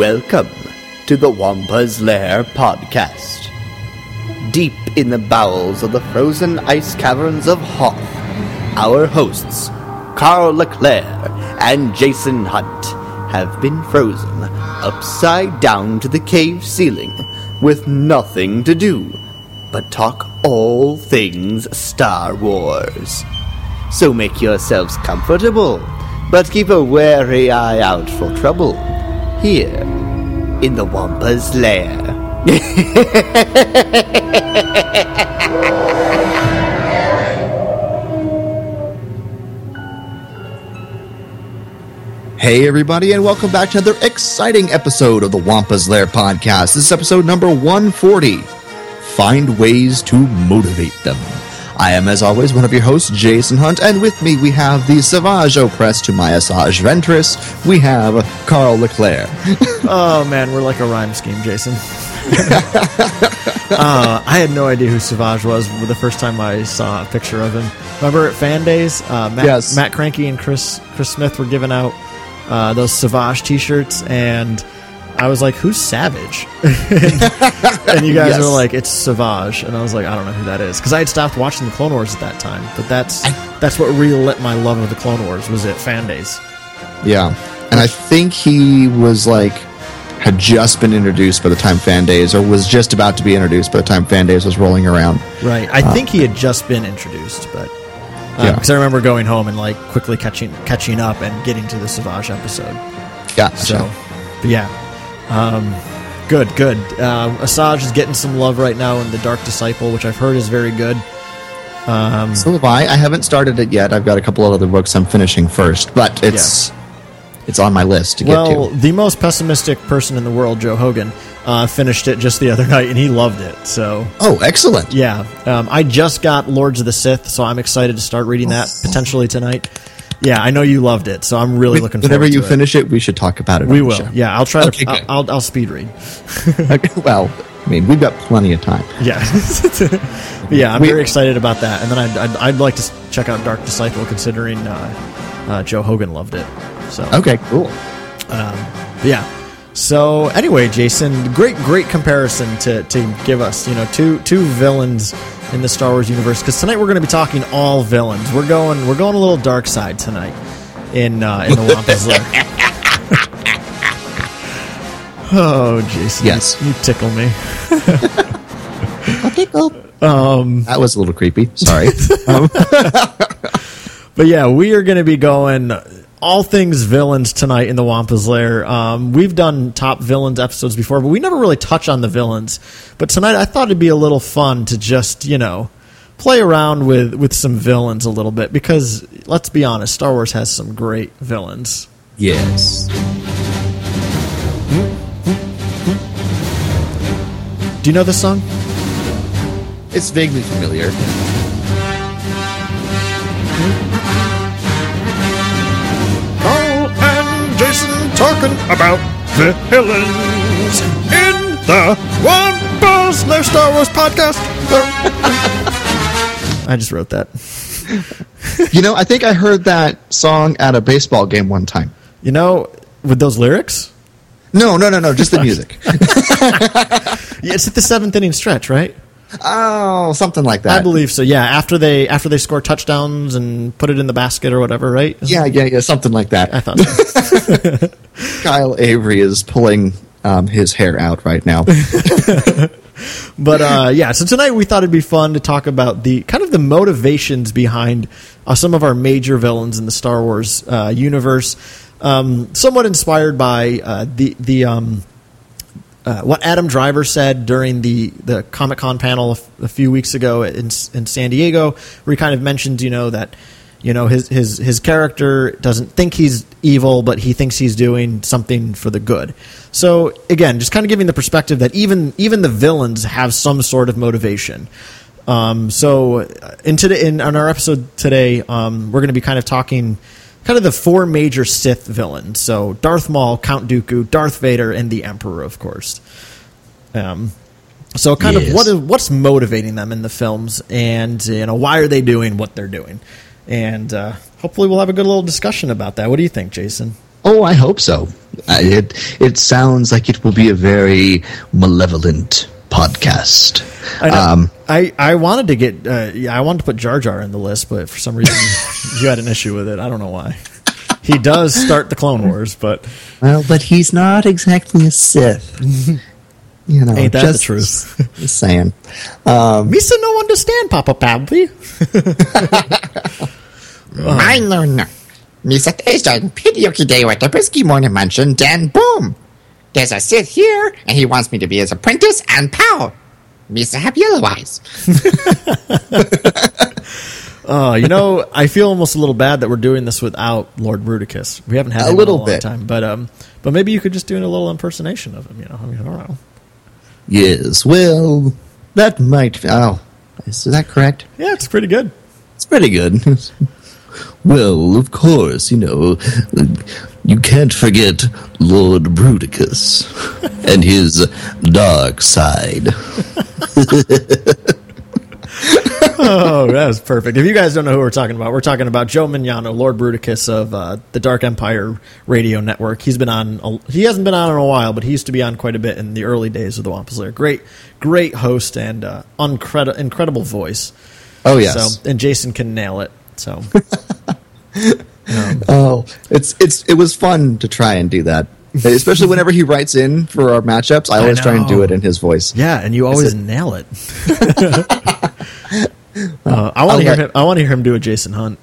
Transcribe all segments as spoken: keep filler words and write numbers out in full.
Welcome to the Wampa's Lair podcast. Deep in the bowels of the frozen ice caverns of Hoth, our hosts, Carl Leclerc and Jason Hunt, have been frozen upside down to the cave ceiling with nothing to do but talk all things Star Wars. So make yourselves comfortable, but keep a wary eye out for trouble here in the Wampa's Lair. Hey everybody, and welcome back to another exciting episode of the Wampa's Lair podcast. This is episode number one forty. Find ways to motivate them. I am, as always, one of your hosts, Jason Hunt, and with me we have the Savage oppressed to my Asajj Ventress. We have Carl Leclerc. Oh man, we're like a rhyme scheme, Jason. uh, I had no idea who Savage was the first time I saw a picture of him. Remember at Fan Days, uh, Matt, yes. Matt Cranky and Chris Chris Smith were giving out uh, those Savage t-shirts, and I was like, who's Savage? and, and you guys yes. were like, it's Savage. And I was like, I don't know who that is. Because I had stopped watching the Clone Wars at that time. But that's I, that's what relit my love of the Clone Wars, was at Fan Days. Yeah. And I think he was like, had just been introduced by the time Fan Days, or was just about to be introduced by the time Fan Days was rolling around. Right. I uh, think he had just been introduced, but... Because um, yeah. I remember going home and like quickly catching catching up and getting to the Savage episode. Yeah. So, but yeah. Um, good, good. Uh, Asajj is getting some love right now in The Dark Disciple, which I've heard is very good. Um, so have I. I haven't started it yet. I've got a couple of other books I'm finishing first, but it's yeah. it's on my list to well, get to. Well, the most pessimistic person in the world, Joe Hogan, uh, finished it just the other night, and he loved it. So, oh, excellent! Yeah, um, I just got Lords of the Sith, so I'm excited to start reading that potentially tonight. Yeah, I know you loved it, so I'm really looking forward to it. Whenever you finish it, we should talk about it. We will. Yeah, I'll try okay, to. I'll, I'll, I'll speed read. Okay, well, I mean, we've got plenty of time. Yeah, yeah, I'm we, very excited about that, and then I'd, I'd, I'd like to check out Dark Disciple, considering uh, uh, Joe Hogan loved it. So okay, cool. Um, yeah. So anyway, Jason, great, great comparison to, to give us. You know, two two villains in the Star Wars universe, because tonight we're going to be talking all villains. We're going we're going a little dark side tonight in uh, in the Wampa's Lair. Oh, Jason, yes, you, you tickle me. A tickle. Um, that was a little creepy. Sorry. um. But yeah, we are going to be going all things villains tonight in the Wampa's Lair. Um, we've done top villains episodes before, but we never really touch on the villains. But tonight I thought it'd be a little fun to just, you know, play around with, with some villains a little bit, because let's be honest, Star Wars has some great villains. Yes. Do you know this song? It's vaguely familiar. Talking about the villains in the Wampa's Lair Star Wars podcast. I just wrote that. You know, I think I heard that song at a baseball game one time. You know, with those lyrics? No, no, no, no, just the music. Yeah, it's at the seventh inning stretch, right? Oh, something like that. I believe so. Yeah, after they after they score touchdowns and put it in the basket or whatever, right? Isn't yeah, yeah, yeah, something like that. I thought so. Kyle Avery is pulling um, his hair out right now. But uh, yeah, so tonight we thought it'd be fun to talk about the kind of the motivations behind uh, some of our major villains in the Star Wars uh, universe. Um, somewhat inspired by uh, the the. Um, Uh, what Adam Driver said during the, the Comic-Con panel a, f- a few weeks ago in in San Diego, where he kind of mentioned, you know, that, you know, his, his, his character doesn't think he's evil, but he thinks he's doing something for the good. So, again, just kind of giving the perspective that even even the villains have some sort of motivation. Um, so, in, today, in on our episode today, um, we're going to be kind of talking kind of the four major Sith villains. So Darth Maul, Count Dooku, Darth Vader, and the Emperor, of course. Um, so kind yes. of what is, what's motivating them in the films, and you know, why are they doing what they're doing? And uh, hopefully we'll have a good little discussion about that. What do you think, Jason? Oh, I hope so. I, it it sounds like it will be a very malevolent podcast. I, know. Um, I, I wanted to get uh, yeah, I wanted to put Jar Jar in the list, but for some reason you had an issue with it. I don't know why. He does start the Clone Wars, but well, but he's not exactly a Sith. You know, ain't that just, the truth? Just saying. Um, Misa no understand, Papa Pabby. I know no. Misa Tejan, Pidioki Day with the Brisky Morning Mansion, then boom! There's a Sith here, and he wants me to be his apprentice, and pow! Misa have yellow eyes. Uh, you know, I feel almost a little bad that we're doing this without Lord Bruticus. We haven't had A him little in a long bit. time, but um, but maybe you could just do a little impersonation of him. You know, I mean, I don't know. yes, well, that might. Oh, is that correct? Yeah, it's pretty good. It's pretty good. Well, of course, you know, you can't forget Lord Bruticus and his dark side. Oh, that was perfect. If you guys don't know who we're talking about, we're talking about Joe Mignano, Lord Bruticus of uh, the Dark Empire Radio Network. He's been on. A, he hasn't been on in a while, but he used to be on quite a bit in the early days of the Wampus Lair. Great, great host and uh, uncredi- incredible voice. Oh yes, So, and Jason can nail it. So, oh, it's it's it was fun to try and do that, especially whenever he writes in for our matchups. I always try and do know. it in his voice. yeah, and you always it- nail it. uh, I want to hear let- him. I want to hear him do a Jason Hunt.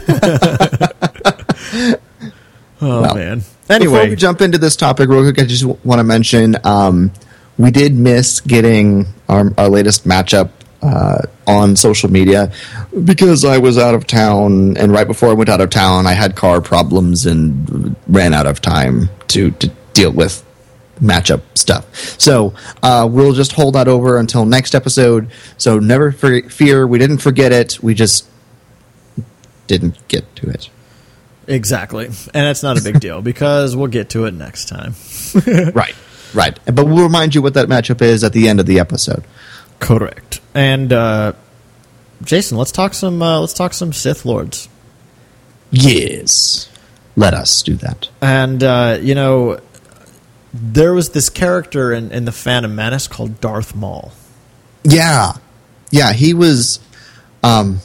Oh Well, man. Before Anyway, we jump into this topic real quick, I just w- want to mention um, we did miss getting our, our latest matchup uh, on social media because I was out of town, and right before I went out of town, I had car problems and ran out of time to, to deal with matchup stuff. So uh, we'll just hold that over until next episode. So never fe- fear, we didn't forget it. We just didn't get to it. exactly, and it's not a big deal because we'll get to it next time. Right, right. But we'll remind you what that matchup is at the end of the episode. Correct. And uh, Jason, let's talk some. Uh, let's talk some Sith Lords. Yes. Let us do that. And uh, you know, there was this character in, in the Phantom Menace called Darth Maul. Yeah. Yeah, he was um,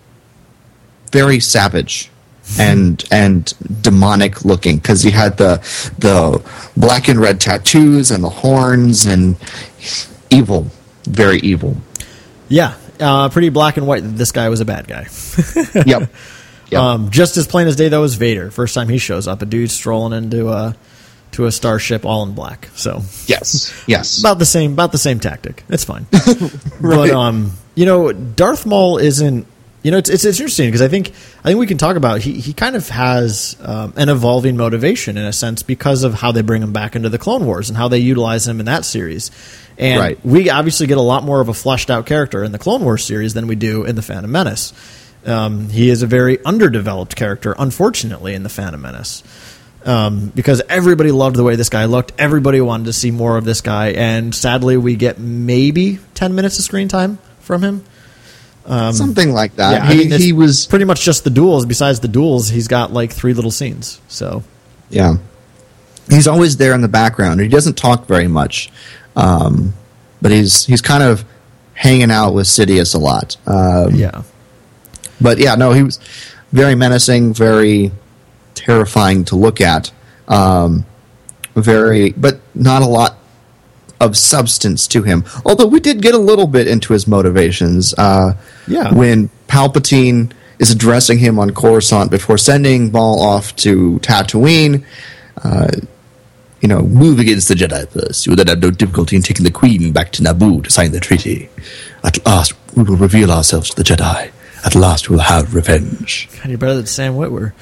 very savage and and demonic looking because he had the the black and red tattoos and the horns and evil, very evil. Yeah, uh, pretty black and white that this guy was a bad guy. Yep. Yep. Um, just as plain as day, though, is Vader. First time he shows up, a dude strolling into a to a starship all in black. So yes. Yes. about the same about the same tactic. It's fine. But um, you know, Darth Maul isn't. You know, it's it's, it's interesting because I think I think we can talk about he he kind of has um, an evolving motivation in a sense because of how they bring him back into the Clone Wars and how they utilize him in that series. And Right. we obviously get a lot more of a fleshed out character in the Clone Wars series than we do in the Phantom Menace. Um, he is a very underdeveloped character, unfortunately, in the Phantom Menace. Um, because everybody loved the way this guy looked. Everybody wanted to see more of this guy. And sadly, we get maybe ten minutes of screen time from him. Something like that. Yeah, I he mean, it's he was pretty much just the duels. Besides the duels, he's got like three little scenes. So yeah. He's always there in the background. He doesn't talk very much. Um, but he's he's kind of hanging out with Sidious a lot. Um, yeah, But yeah, no, he was very menacing, very terrifying to look at. Um, very, but not a lot of substance to him. Although we did get a little bit into his motivations. Uh, Yeah. When Palpatine is addressing him on Coruscant before sending Maul off to Tatooine, uh, you know, move against the Jedi first. You will then have no difficulty in taking the Queen back to Naboo to sign the treaty. At last, we will reveal ourselves to the Jedi. At last, we'll have revenge. God, you're better than Sam Witwer.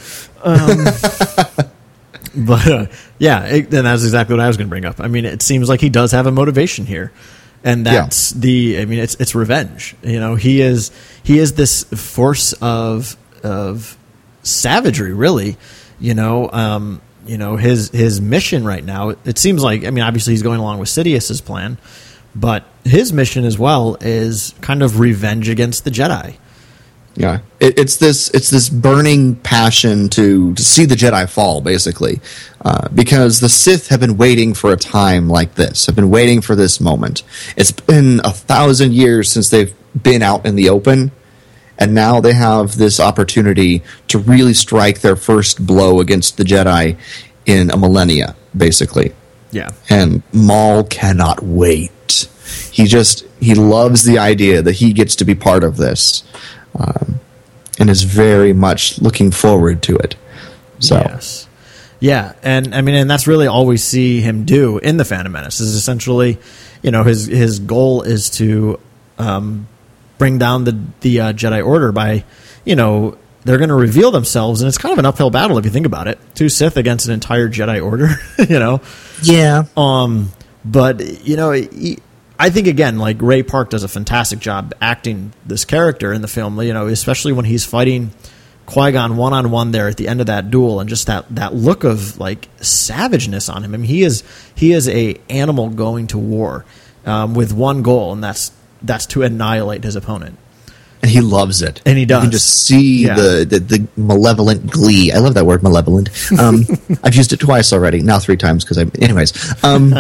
Um, but uh, yeah, it, and that's exactly what I was going to bring up. I mean, it seems like he does have a motivation here, and that's yeah. the. I mean, it's it's revenge. You know, he is he is this force of of savagery, really. You know, um, you know his his mission right now. It seems like. I mean, obviously he's going along with Sidious's plan, but his mission as well is kind of revenge against the Jedi. Yeah, it, it's this it's this burning passion to to see the Jedi fall, basically, uh, because the Sith have been waiting for a time like this. Have been waiting for this moment. It's been a thousand years since they've been out in the open, and now they have this opportunity to really strike their first blow against the Jedi in a millennia, basically. Yeah. And Maul cannot wait. He just he loves the idea that he gets to be part of this. Um, and is very much looking forward to it. So, yes, yeah, and I mean, and that's really all we see him do in the Phantom Menace. Is essentially, you know, his his goal is to um, bring down the the uh, Jedi Order by, you know, they're going to reveal themselves, and it's kind of an uphill battle if you think about it. Two Sith against an entire Jedi Order, you know. Yeah. Um, but you know. He, I think, again, like, Ray Park does a fantastic job acting this character in the film, you know, especially when he's fighting Qui-Gon one-on-one there at the end of that duel, and just that, that look of, like, savageness on him. I mean, he is he is a animal going to war um, with one goal, and that's that's to annihilate his opponent. And he loves it. And he does. You can just see Yeah. the, the, the malevolent glee. I love that word, malevolent. Um, I've used it twice already, now three times, because I... Anyways. Um,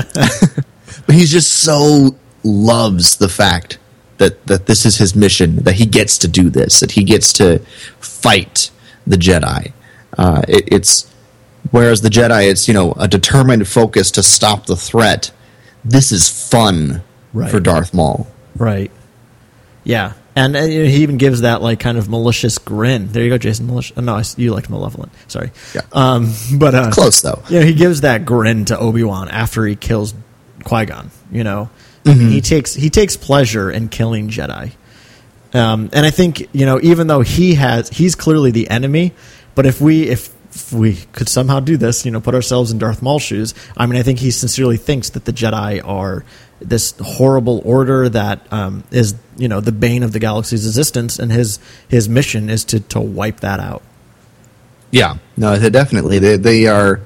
but he's just so... loves the fact that, that this is his mission, that he gets to do this, that he gets to fight the Jedi. Uh, it, it's whereas the Jedi, it's, you know, a determined focus to stop the threat. This is fun Right. for Darth Maul. Right. Yeah. And uh, you know, he even gives that, like, kind of malicious grin. There you go, Jason. Malicious. Oh, no, I, you liked Malevolent. Sorry. Yeah. Um, but uh, Close, though. You know, he gives that grin to Obi-Wan after he kills Qui-Gon, you know. Mm-hmm. He takes he takes pleasure in killing Jedi. Um, and I think, you know, even though he has he's clearly the enemy, but if we if, if we could somehow do this, you know, put ourselves in Darth Maul's shoes, I mean, I think he sincerely thinks that the Jedi are this horrible order that um, is, you know, the bane of the galaxy's existence, and his his mission is to, to wipe that out. Yeah, no, they definitely. They, they are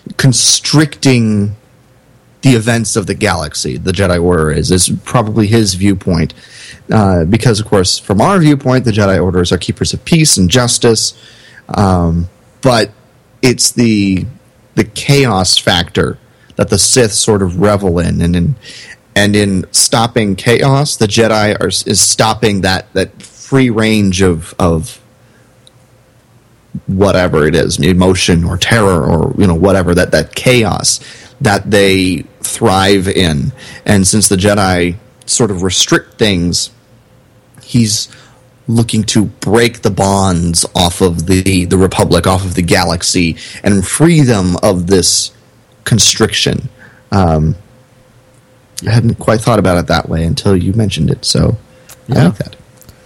constricting the events of the galaxy. The Jedi Order is is probably his viewpoint, uh, because of course, from our viewpoint, the Jedi Orders are keepers of peace and justice. Um, but it's the the chaos factor that the Sith sort of revel in, and in and in stopping chaos, the Jedi are is stopping that that free range of of whatever it is, emotion or terror or, you know, whatever, that that chaos that they thrive in. And since the Jedi sort of restrict things, he's looking to break the bonds off of the, the Republic, off of the galaxy, and free them of this constriction. Um, I hadn't quite thought about it that way until you mentioned it, so Yeah. I like that.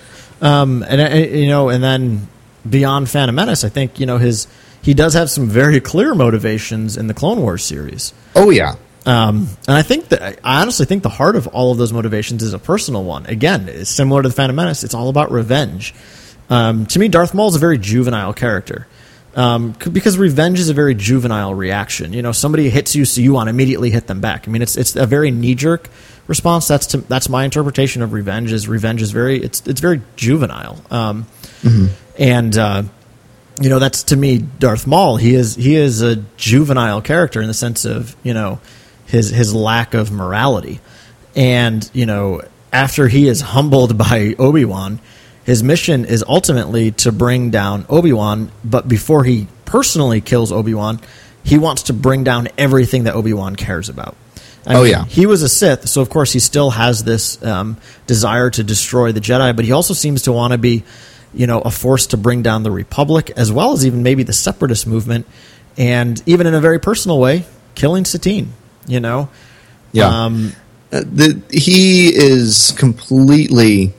Um, and uh, you know, and then beyond Phantom Menace, I think, you know, his he does have some very clear motivations in the Clone Wars series. Oh, yeah. Um, and I think that I honestly think the heart of all of those motivations is a personal one. Again, it's similar to the Phantom Menace. It's all about revenge. Um, to me, Darth Maul is a very juvenile character. Um, c- because revenge is a very juvenile reaction. You know, somebody hits you, so you want to immediately hit them back. I mean, it's it's a very knee jerk response. That's to, that's my interpretation of revenge. Is revenge is very it's it's very juvenile. Um, mm-hmm. And uh, you know, that's to me Darth Maul. He is he is a juvenile character in the sense of, you know, his his lack of morality. And, you know, after he is humbled by Obi-Wan, his mission is ultimately to bring down Obi-Wan, but before he personally kills Obi-Wan, he wants to bring down everything that Obi-Wan cares about. I Oh, mean, yeah. He was a Sith, so of course he still has this um, desire to destroy the Jedi, but he also seems to want to be, you know, a force to bring down the Republic, as well as even maybe the Separatist movement, and even in a very personal way, killing Satine, you know? Yeah. Um, Uh, the, he is completely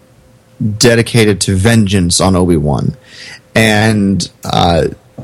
dedicated to vengeance on Obi-Wan, and uh,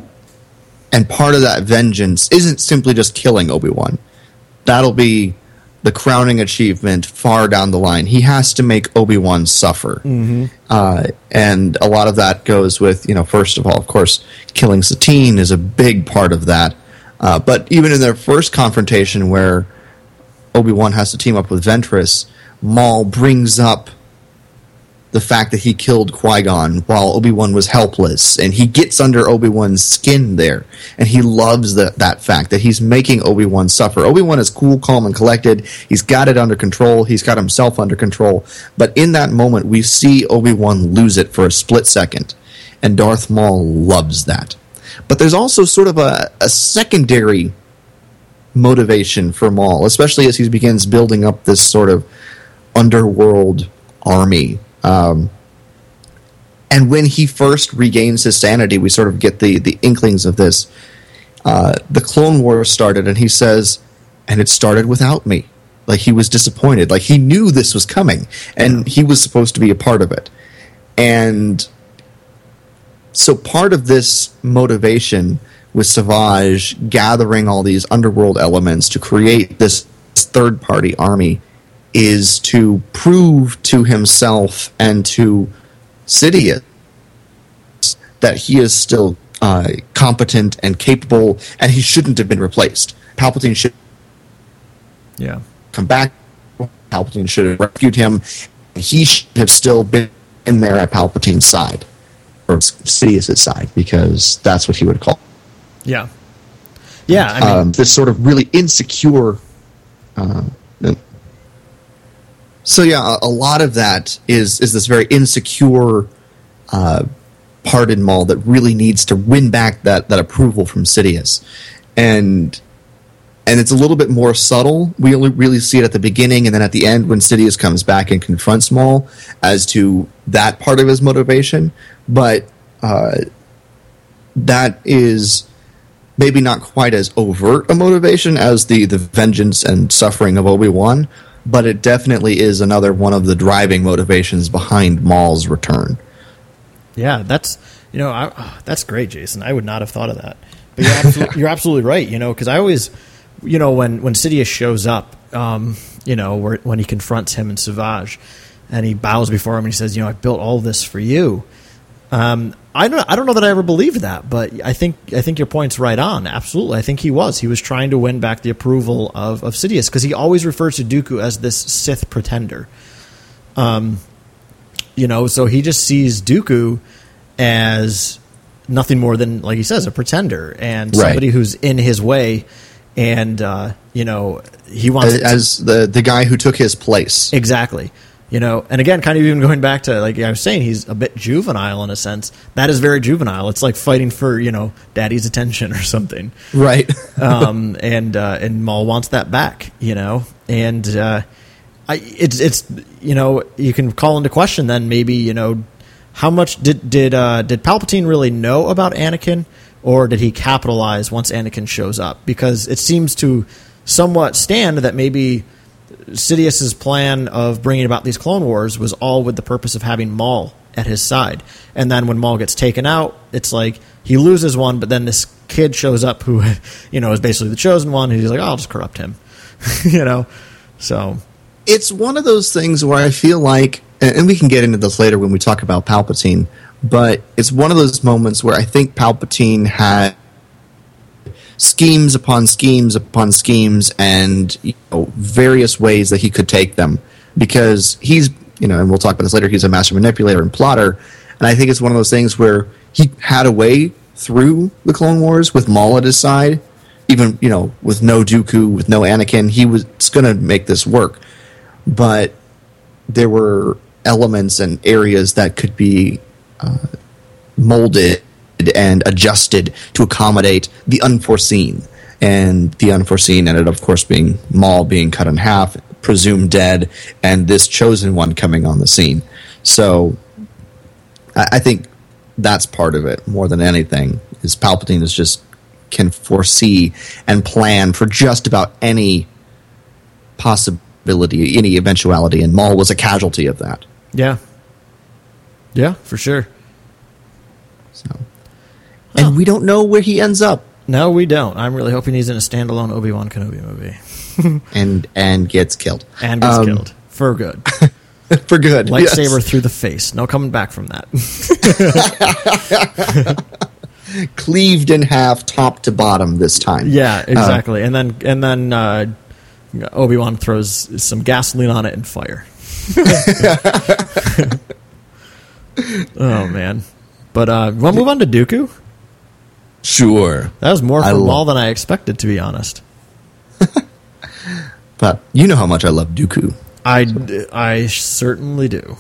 and part of that vengeance isn't simply just killing Obi-Wan. That'll be the crowning achievement far down the line. He has to make Obi-Wan suffer, mm-hmm. uh, and a lot of that goes with, you know, first of all, of course, killing Satine is a big part of that. Uh, but even in their first confrontation, where Obi-Wan has to team up with Ventress, Maul brings up the fact that he killed Qui-Gon while Obi-Wan was helpless, and he gets under Obi-Wan's skin there, and he loves that that fact that he's making Obi-Wan suffer. Obi-Wan is cool, calm, and collected. He's got it under control. He's got himself under control. But in that moment, we see Obi-Wan lose it for a split second, and Darth Maul loves that. But there's also sort of a, a secondary motivation for Maul, especially as he begins building up this sort of underworld army. Um, and when he first regains his sanity, we sort of get the, the inklings of this. Uh, the Clone Wars started, and he says, and it started without me. Like, he was disappointed. Like, he knew this was coming, and he was supposed to be a part of it. And so part of this motivation with Savage gathering all these underworld elements to create this third-party army is to prove to himself and to Sidious that he is still uh, competent and capable, and he shouldn't have been replaced. Palpatine should yeah. come back. Palpatine should have rescued him. He should have still been in there at Palpatine's side, or Sidious's side, because that's what he would call. Yeah. Yeah, I mean, um, this sort of really insecure. Uh, so yeah, a, a lot of that is is this very insecure uh, part in Maul that really needs to win back that that approval from Sidious, and and it's a little bit more subtle. We only really see it at the beginning, and then at the end when Sidious comes back and confronts Maul as to that part of his motivation, but uh, that is maybe not quite as overt a motivation as the, the vengeance and suffering of Obi-Wan, but it definitely is another one of the driving motivations behind Maul's return. Yeah, that's, you know, I, oh, that's great, Jason. I would not have thought of that. But you're absolutely, you're absolutely right, you know, because I always, you know, when, when Sidious shows up, um, you know, where, when he confronts him and Savage, and he bows before him and he says, you know, I built all this for you. Um, I don't. I don't know that I ever believed that, but I think. I think your point's right on. Absolutely, I think he was. He was trying to win back the approval of of Sidious because he always refers to Dooku as this Sith pretender. Um, you know, so he just sees Dooku as nothing more than, like he says, a pretender and right. somebody who's in his way, and uh, you know, he wants as, as the the guy who took his place. Exactly. You know, and again, kind of even going back to, like I was saying, he's a bit juvenile in a sense. That is very juvenile. It's like fighting for, you know, daddy's attention or something. Right. um, and uh, and Maul wants that back, you know. And uh, I, it's, it's, you know, you can call into question then maybe, you know, how much did, did, uh, did Palpatine really know about Anakin, or did he capitalize once Anakin shows up? Because it seems to somewhat stand that maybe Sidious's plan of bringing about these Clone Wars was all with the purpose of having Maul at his side. And then when Maul gets taken out, it's like he loses one, but then this kid shows up who, you know, is basically the chosen one, and he's like, oh, I'll just corrupt him. you know? So it's one of those things where I feel like, and we can get into this later when we talk about Palpatine, but it's one of those moments where I think Palpatine had schemes upon schemes upon schemes and, you know, various ways that he could take them, because he's, you know, and we'll talk about this later, he's a master manipulator and plotter, and I think it's one of those things where he had a way through the Clone Wars with Maul at his side, even, you know, with no Dooku, with no Anakin, he was going to make this work, but there were elements and areas that could be uh, molded and adjusted to accommodate the unforeseen. And the unforeseen ended, of course, being Maul being cut in half, presumed dead, and this chosen one coming on the scene. So I, I think that's part of it more than anything, is Palpatine is just can foresee and plan for just about any possibility, any eventuality, and Maul was a casualty of that. Yeah. Yeah, for sure. So, and oh. we don't know where he ends up. No, we don't. I'm really hoping he's in a standalone Obi-Wan Kenobi movie. and and gets killed. And gets um, killed. For good. For good. Lightsaber yes. through the face. No coming back from that. Cleaved in half, top to bottom this time. Yeah, exactly. Uh, and then and then uh, Obi-Wan throws some gasoline on it and fire. Oh man, but uh, want to move on to Dooku? Sure. That was more I from lo- Maul than I expected, to be honest. But you know how much I love Dooku. I, I certainly do.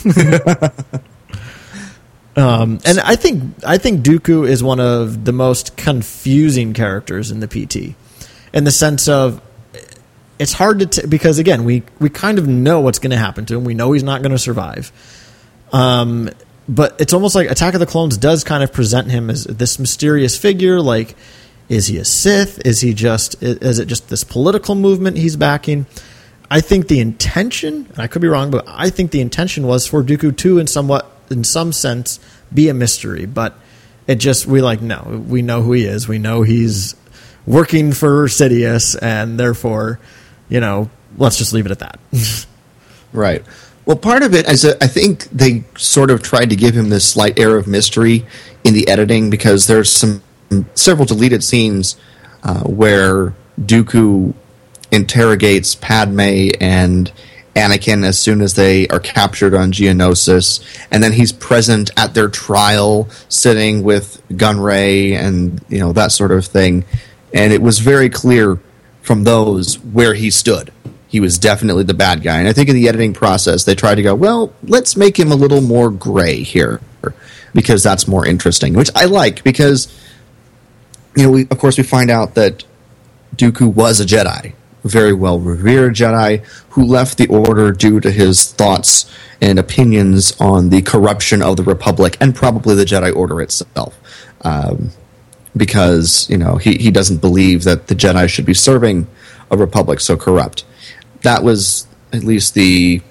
um, and I think I think Dooku is one of the most confusing characters in the P T, in the sense of it's hard to t- because again we we kind of know what's going to happen to him. We know he's not going to survive. Um, but it's almost like Attack of the Clones does kind of present him as this mysterious figure. Like, is he a Sith? Is he just is it just this political movement he's backing? I think the intention, and I could be wrong, but I think the intention was for Dooku to, in somewhat, in some sense, be a mystery. But it just, we like, no, we know who he is. We know he's working for Sidious, and therefore, you know, let's just leave it at that. Right. Well, part of it is that I think they sort of tried to give him this slight air of mystery in the editing, because there's some several deleted scenes uh, where Dooku interrogates Padme and Anakin as soon as they are captured on Geonosis, and then he's present at their trial, sitting with Gunray and you know that sort of thing. And it was very clear from those where he stood. He was definitely the bad guy. And I think in the editing process, they tried to go, well, let's make him a little more gray here, because that's more interesting, which I like, because you know, we, of course, we find out that Dooku was a Jedi. Very well revered Jedi who left the Order due to his thoughts and opinions on the corruption of the Republic and probably the Jedi Order itself, um, because you know he, he doesn't believe that the Jedi should be serving a Republic so corrupt. That was at least the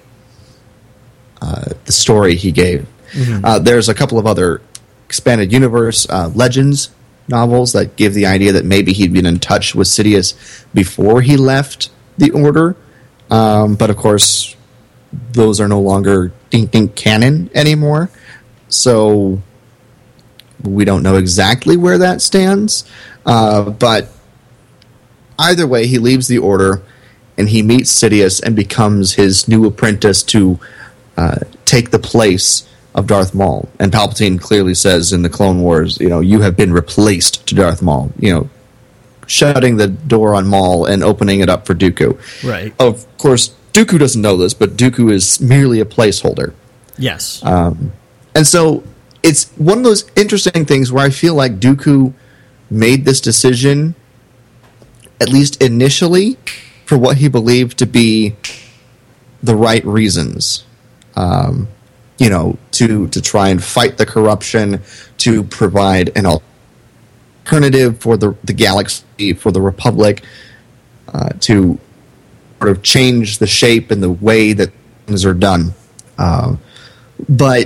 uh, the story he gave. Mm-hmm. Uh, there's a couple of other expanded universe uh, legends novels that give the idea that maybe he'd been in touch with Sidious before he left the Order. Um, but of course, those are no longer dink dink canon anymore. So we don't know exactly where that stands. Uh, but either way, he leaves the Order and he meets Sidious and becomes his new apprentice to uh, take the place of Darth Maul. And Palpatine clearly says in the Clone Wars, you know, you have been replaced to Darth Maul, you know, shutting the door on Maul and opening it up for Dooku. Right. Of course, Dooku doesn't know this, but Dooku is merely a placeholder. Yes. Um, and so it's one of those interesting things where I feel like Dooku made this decision, at least initially, for what he believed to be the right reasons. Um, you know, to, to try and fight the corruption, to provide an alternative for the, the galaxy, for the Republic, uh, to sort of change the shape and the way that things are done. Uh, but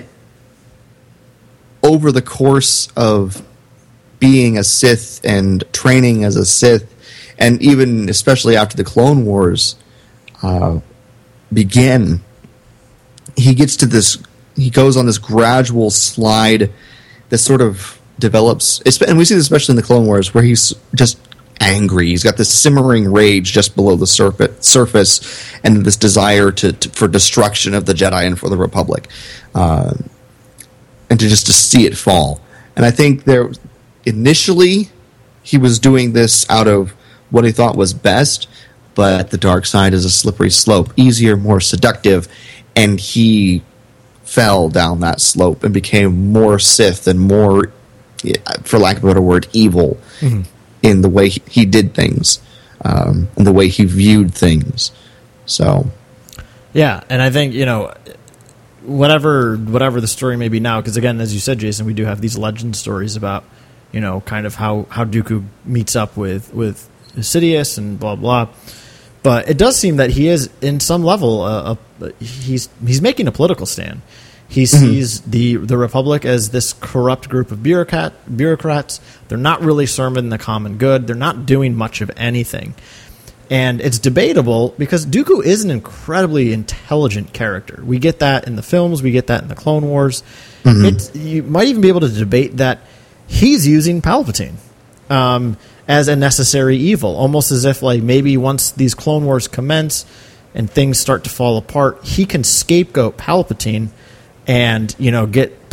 over the course of being a Sith and training as a Sith, and even especially after the Clone Wars uh, began, he gets to this, he goes on this gradual slide that sort of develops, and we see this especially in the Clone Wars, where he's just angry. He's got this simmering rage just below the surface, surface and this desire to, to for destruction of the Jedi and for the Republic, uh, and to just to see it fall. And I think there, initially, he was doing this out of what he thought was best, but the dark side is a slippery slope, easier, more seductive, and he fell down that slope and became more Sith and more, for lack of a better word, evil mm-hmm. in the way he, he did things, um, and the way he viewed things. So, yeah, and I think, you know, whatever whatever the story may be now, because again, as you said, Jason, we do have these legend stories about, you know, kind of how, how Dooku meets up with, with Sidious and blah, blah. But it does seem that he is, in some level, uh, a, he's he's making a political stand. He sees mm-hmm. the the Republic as this corrupt group of bureaucrat bureaucrats. They're not really serving the common good. They're not doing much of anything. And it's debatable, because Dooku is an incredibly intelligent character. We get that in the films. We get that in the Clone Wars. Mm-hmm. It's, you might even be able to debate that he's using Palpatine Um as a necessary evil, almost as if like maybe once these Clone Wars commence and things start to fall apart, he can scapegoat Palpatine and, you know, get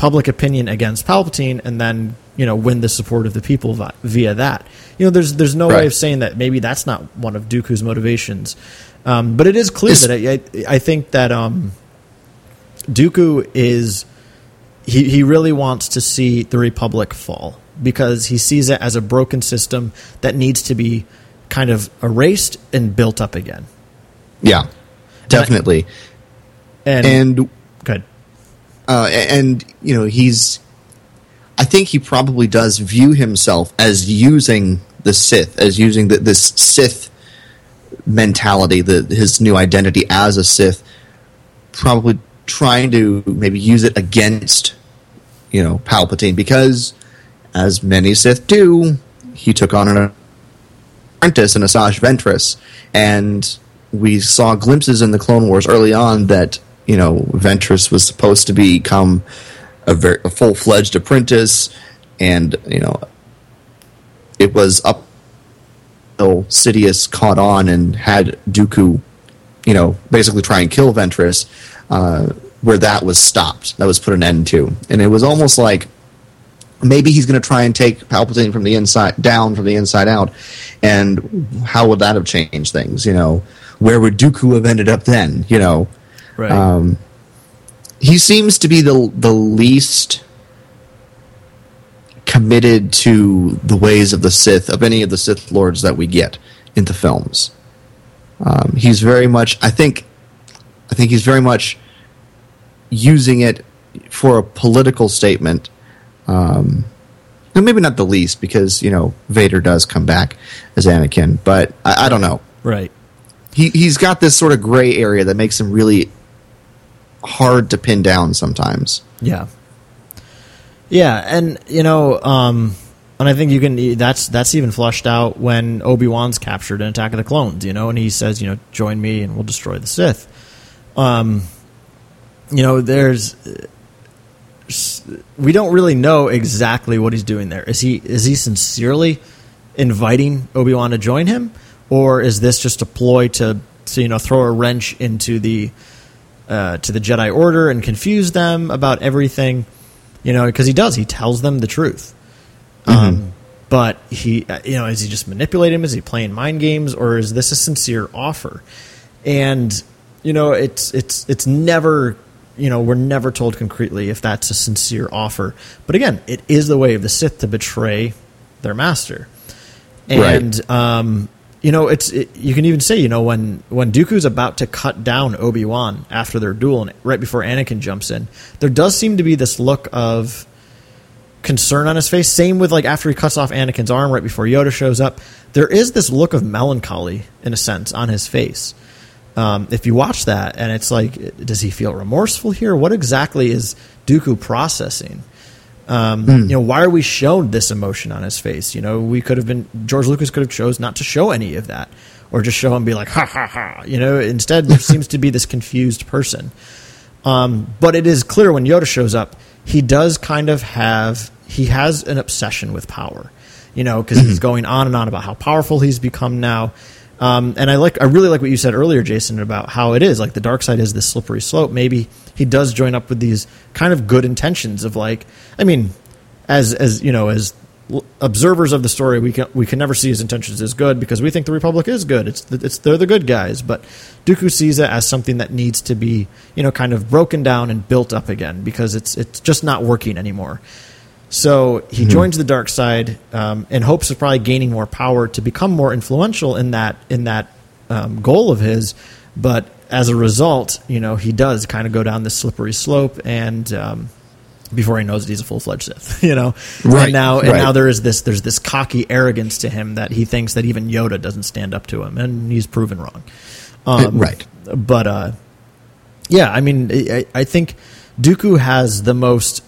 public opinion against Palpatine and then, you know, win the support of the people vi- via that. You know, there's there's no Right. way of saying that maybe that's not one of Dooku's motivations. Um, but it is clear It's- that I, I, I think that um, Dooku is he he really wants to see the Republic fall because he sees it as a broken system that needs to be kind of erased and built up again. Yeah, definitely. And, And good. uh, and you know he's. I think he probably does view himself as using the Sith, as using the, this Sith mentality, the his new identity as a Sith, probably trying to maybe use it against, you know, Palpatine, because as many Sith do, he took on an apprentice in Asajj Ventress, and we saw glimpses in the Clone Wars early on that, you know, Ventress was supposed to become a, very, a full-fledged apprentice, and, you know, it was up until Sidious caught on and had Dooku, you know, basically try and kill Ventress, uh, where that was stopped. That was put an end to. And it was almost like maybe he's going to try and take Palpatine from the inside down, from the inside out, and how would that have changed things, you know? Where would Dooku have ended up then, you know? Right. Um, he seems to be the the least committed to the ways of the Sith of any of the Sith Lords that we get in the films. Um, he's very much, I think, I think he's very much using it for a political statement. Um, and maybe not the least, because, you know, Vader does come back as Anakin, but I, I don't know. Right. He he's got this sort of gray area that makes him really hard to pin down sometimes. Yeah. Yeah, and you know, um, and I think you can. That's that's even flushed out when Obi-Wan's captured in Attack of the Clones. You know, and he says, you know, join me and we'll destroy the Sith. Um, you know, there's we don't really know exactly what he's doing there. Is he is he sincerely inviting Obi-Wan to join him, or is this just a ploy to, to you know throw a wrench into the uh, to the Jedi Order and confuse them about everything? You know, because he does. He tells them the truth. Mm-hmm. Um, but he, you know, is he just manipulating him? Is he playing mind games, or is this a sincere offer? And you know, it's it's it's never, you know, we're never told concretely if that's a sincere offer. But again, it is the way of the Sith to betray their master. And Right. um, you know, it's it, you can even say, you know, when when Dooku's about to cut down Obi-Wan after their duel, and right before Anakin jumps in, there does seem to be this look of concern on his face. Same with like after he cuts off Anakin's arm right before Yoda shows up, there is this look of melancholy in a sense on his face. Um, if you watch that, and it's like, does he feel remorseful here? What exactly is Dooku processing? Um, Mm. You know, why are we shown this emotion on his face? You know, we could have been, George Lucas could have chose not to show any of that, or just show him be like, ha ha ha. You know, instead there seems to be this confused person. Um, but it is clear when Yoda shows up, he does kind of have, he has an obsession with power, you know, because he's going on and on about how powerful he's become now. Um, and I like, I really like what you said earlier, Jason, about how it is like the dark side is this slippery slope. Maybe he does join up with these kind of good intentions of like, I mean, as as you know, as l- observers of the story, we can we can never see his intentions as good because we think the Republic is good. It's the, it's they're the good guys, but Dooku sees it as something that needs to be, you know, kind of broken down and built up again because it's it's just not working anymore. So he mm-hmm. joins the dark side um, in hopes of probably gaining more power to become more influential in that in that um, goal of his. But as a result, you know, he does kind of go down this slippery slope, and um, before he knows it, he's a full fledged Sith. You know, right, and now and right. now there is this there's this cocky arrogance to him that he thinks that even Yoda doesn't stand up to him, and he's proven wrong. Um, right, but uh, yeah, I mean, I, I think Dooku has the most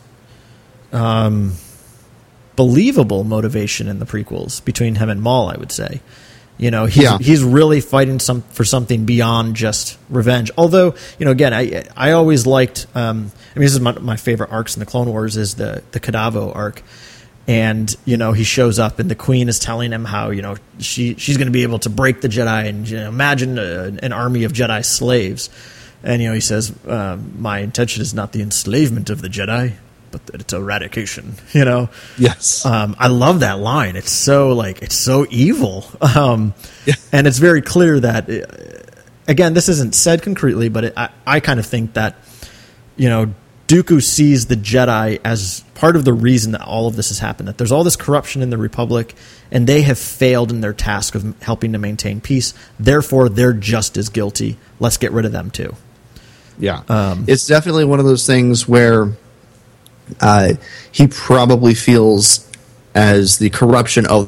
Um, believable motivation in the prequels between him and Maul, I would say. You know, he's Yeah. he's really fighting some for something beyond just revenge. Although, you know, again, I I always liked. Um, I mean, this is my, my favorite arcs in the Clone Wars is the the Kadavo arc, and you know he shows up and the Queen is telling him how you know she she's going to be able to break the Jedi and you know, imagine a, an army of Jedi slaves, and you know he says, um, "My intention is not the enslavement of the Jedi, but that it's eradication. You know. Yes. Um, I love that line. It's so like it's so evil, um, Yeah. and it's very clear that. Uh, again, this isn't said concretely, but it, I, I kind of think that you know Dooku sees the Jedi as part of the reason that all of this has happened. That there's all this corruption in the Republic, and they have failed in their task of helping to maintain peace. Therefore, they're just as guilty. Let's get rid of them too. Yeah. Um, it's definitely one of those things where uh, he probably feels as the corruption of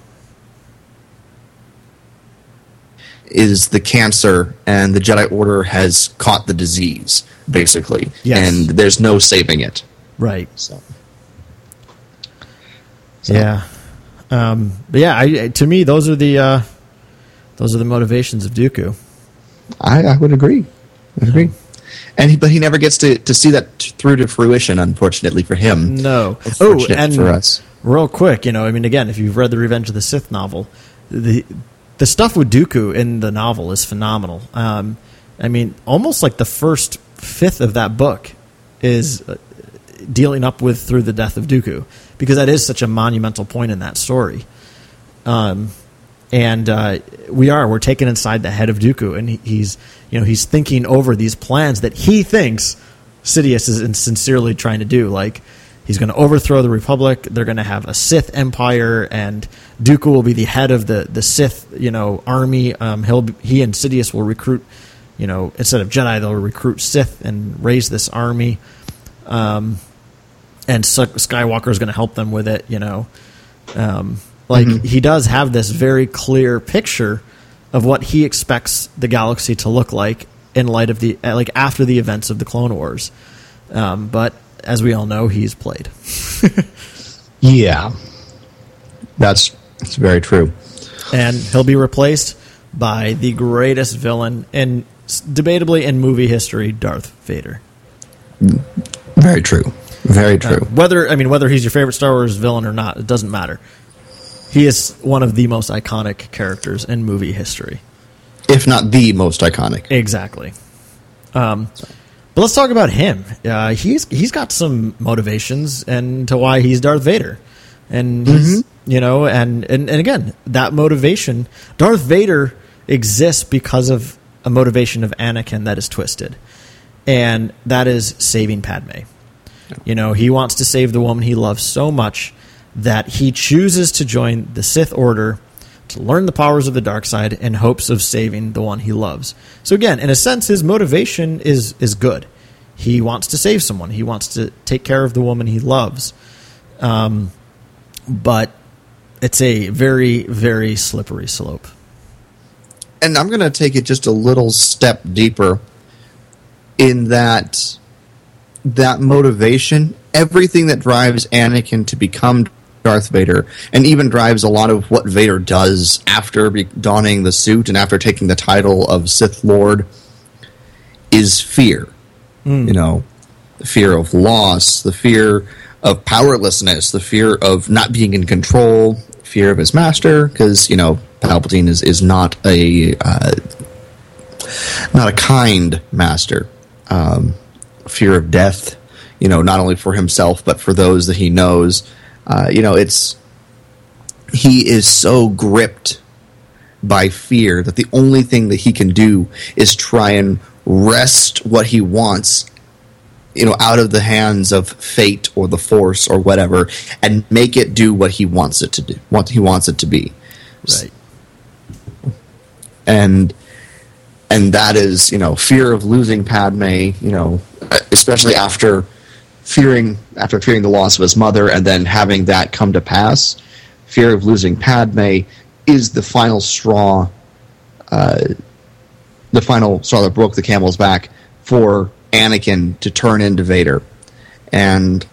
is the cancer, and the Jedi Order has caught the disease, basically. Yes. And there's no saving it. Right. So. Yeah. Um, but yeah, I, to me, those are the uh, those are the motivations of Dooku. I, I would agree. I would agree. And he, but he never gets to, to see that t- through to fruition, unfortunately for him. No. Oh, Unfortunate and for us. real quick, you know, I mean, again, if you've read the Revenge of the Sith novel, the the stuff with Dooku in the novel is phenomenal. Um, I mean, almost like the first fifth of that book is uh, dealing up with through the death of Dooku, because that is such a monumental point in that story. Um, and uh, we are we're taken inside the head of Dooku, and he, he's you know he's thinking over these plans that he thinks Sidious is sincerely trying to do. Like, he's going to overthrow the Republic. They're going to have a Sith empire, and Dooku will be the head of the, the Sith, you know, army. Um, he'll be, he and Sidious will recruit, you know, instead of Jedi, they'll recruit Sith and raise this army. Um, and so Skywalker is going to help them with it, you know. Um, like mm-hmm. he does have this very clear picture of what he expects the galaxy to look like in light of the like after the events of the Clone Wars. Um, but as we all know, he's played. Yeah, that's that's very true. And he'll be replaced by the greatest villain in debatably in movie history, Darth Vader. Very true. Very true. Uh, whether I mean whether he's your favorite Star Wars villain or not, it doesn't matter. He is one of the most iconic characters in movie history, if not the most iconic. Exactly. Um, but let's talk about him. Uh, he's he's got some motivations and to why he's Darth Vader, and he's, mm-hmm. you know, and, and and again, that motivation, Darth Vader exists because of a motivation of Anakin that is twisted, and that is saving Padme. You know, he wants to save the woman he loves so much that he chooses to join the Sith Order to learn the powers of the dark side in hopes of saving the one he loves. So again, in a sense, his motivation is is good. He wants to save someone. He wants to take care of the woman he loves. Um, but it's a very, very slippery slope. And I'm going to take it just a little step deeper in that that motivation, everything that drives Anakin to become Darth Vader, and even drives a lot of what Vader does after be- donning the suit and after taking the title of Sith Lord, is fear. Mm. You know, the fear of loss, the fear of powerlessness, the fear of not being in control, fear of his master, because, you know, Palpatine is, is not a uh, not a kind master. Um, fear of death, you know, not only for himself but for those that he knows. Uh, you know, it's he is so gripped by fear that the only thing that he can do is try and wrest what he wants, you know, out of the hands of fate or the Force or whatever, and make it do what he wants it to do, what he wants it to be. Right. And and that is, you know, fear of losing Padme, you know, especially after fearing after fearing the loss of his mother and then having that come to pass. Fear of losing Padme is the final straw, uh, the final straw that broke the camel's back for Anakin to turn into Vader. And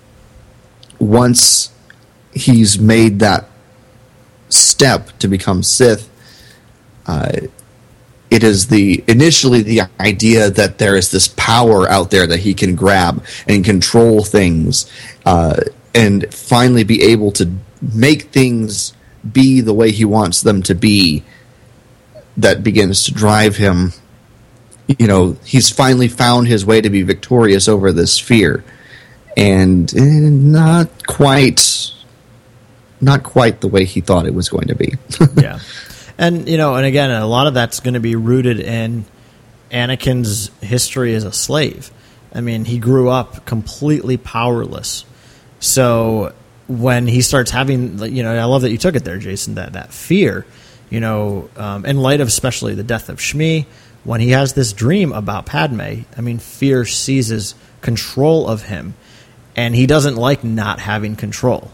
once he's made that step to become Sith, uh, it is the initially the idea that there is this power out there that he can grab and control things, uh, and finally be able to make things be the way he wants them to be, that begins to drive him. You know, he's finally found his way to be victorious over this fear. and eh, not quite, not quite the way he thought it was going to be. Yeah. And, you know, and again, a lot of that's going to be rooted in Anakin's history as a slave. I mean, he grew up completely powerless. So when he starts having, you know, I love that you took it there, Jason, that, that fear, you know, um, in light of especially the death of Shmi, when he has this dream about Padme, I mean, fear seizes control of him, and he doesn't like not having control.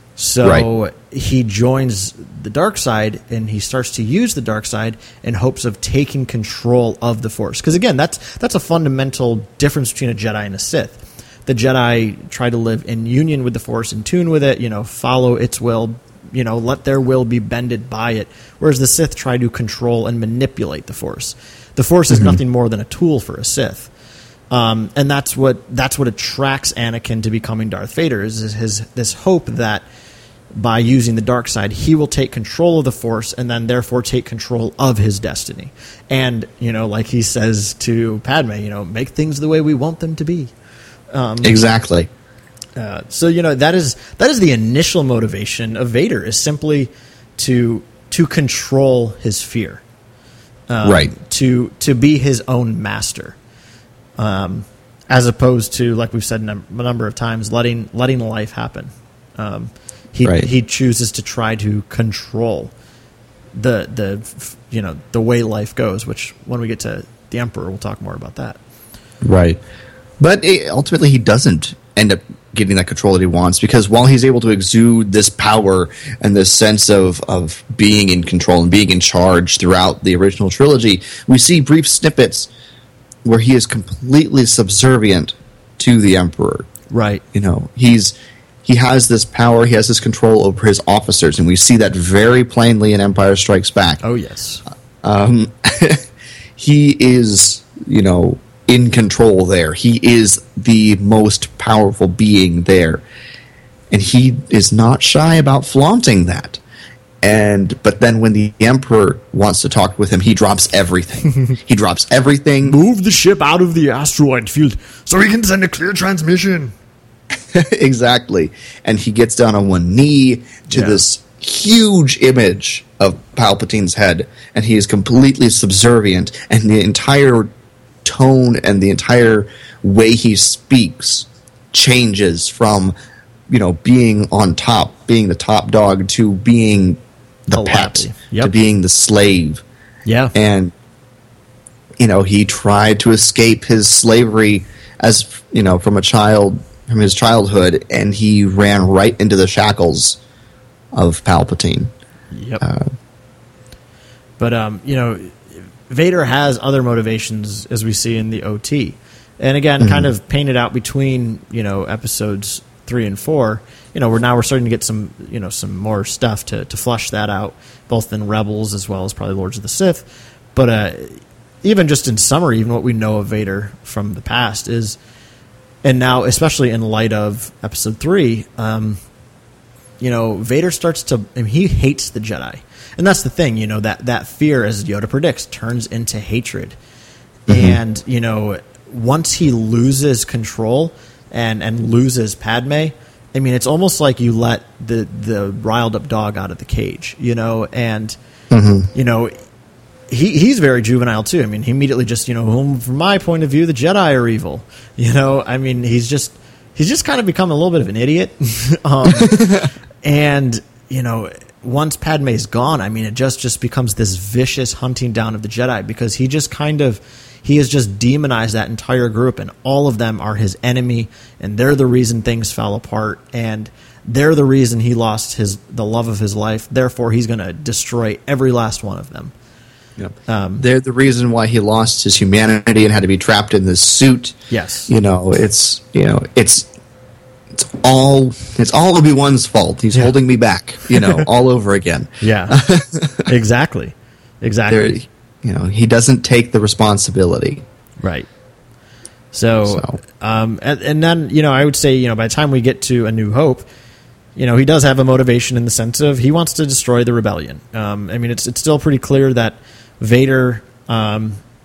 So right. he joins the dark side, and he starts to use the dark side in hopes of taking control of the Force. Because again, that's that's a fundamental difference between a Jedi and a Sith. The Jedi try to live in union with the Force, in tune with it, you know, follow its will, you know, let their will be bended by it. Whereas the Sith try to control and manipulate the Force. The Force is mm-hmm. nothing more than a tool for a Sith. Um, and that's what that's what attracts Anakin to becoming Darth Vader, is, is his this hope that by using the dark side, he will take control of the Force and then therefore take control of his destiny. And, you know, like he says to Padme, you know, make things the way we want them to be. Um, exactly. Uh, so, you know, that is that is the initial motivation of Vader, is simply to to control his fear. Um, right. To to be his own master. Um, as opposed to, like we've said a number of times, letting letting life happen. Um, he right. he chooses to try to control the the you know the way life goes. Which when we get to the Emperor, we'll talk more about that. Right, but it, ultimately he doesn't end up getting that control that he wants, because while he's able to exude this power and this sense of of being in control and being in charge throughout the original trilogy, we see brief snippets where he is completely subservient to the Emperor. Right. You know, he's he has this power, he has this control over his officers, and we see that very plainly in Empire Strikes Back. Oh, yes. Um, he is, you know, in control there. He is the most powerful being there. And he is not shy about flaunting that. And but then when the Emperor wants to talk with him, he drops everything. he drops everything. Move the ship out of the asteroid field so we can send a clear transmission. Exactly. And he gets down on one knee to yeah. this huge image of Palpatine's head, and he is completely subservient, and the entire tone and the entire way he speaks changes from, you know, being on top, being the top dog, to being the a pet, yep. to being the slave. Yeah. And, you know, he tried to escape his slavery as, you know, from a child, from his childhood, and he ran right into the shackles of Palpatine. Yep. Uh, but, um, you know, Vader has other motivations, as we see in the O T. And again, mm-hmm. kind of painted out between, you know, episodes three and four. You know, we're now we're starting to get some, you know, some more stuff to, to flush that out, both in Rebels as well as probably Lords of the Sith. But uh, even just in summary, even what we know of Vader from the past is, and now especially in light of episode three, um, you know, Vader starts to, I mean, he hates the Jedi. And that's the thing, you know, that, that fear, as Yoda predicts, turns into hatred. Mm-hmm. And, you know, once he loses control and, and loses Padme, I mean, it's almost like you let the, the riled up dog out of the cage, you know, and, mm-hmm. you know, he he's very juvenile too. I mean, he immediately just, you know, from my point of view, the Jedi are evil, you know, I mean, he's just, he's just kind of become a little bit of an idiot. um, and, you know, once Padme's gone, I mean, it just, just becomes this vicious hunting down of the Jedi, because he just kind of, he has just demonized that entire group, and all of them are his enemy, and they're the reason things fell apart, and they're the reason he lost his the love of his life. Therefore, he's going to destroy every last one of them. Yep. Um, they're the reason why he lost his humanity and had to be trapped in this suit. Yes. You know, it's, you know, it's, It's all it's all Obi-Wan's fault. He's yeah. holding me back, you know, all over again. Yeah, exactly, exactly. There, you know, he doesn't take the responsibility. Right. So, So. Um, and, and then, you know, I would say, you know, by the time we get to A New Hope, you know, he does have a motivation in the sense of he wants to destroy the rebellion. Um, I mean, it's it's still pretty clear that Vader um,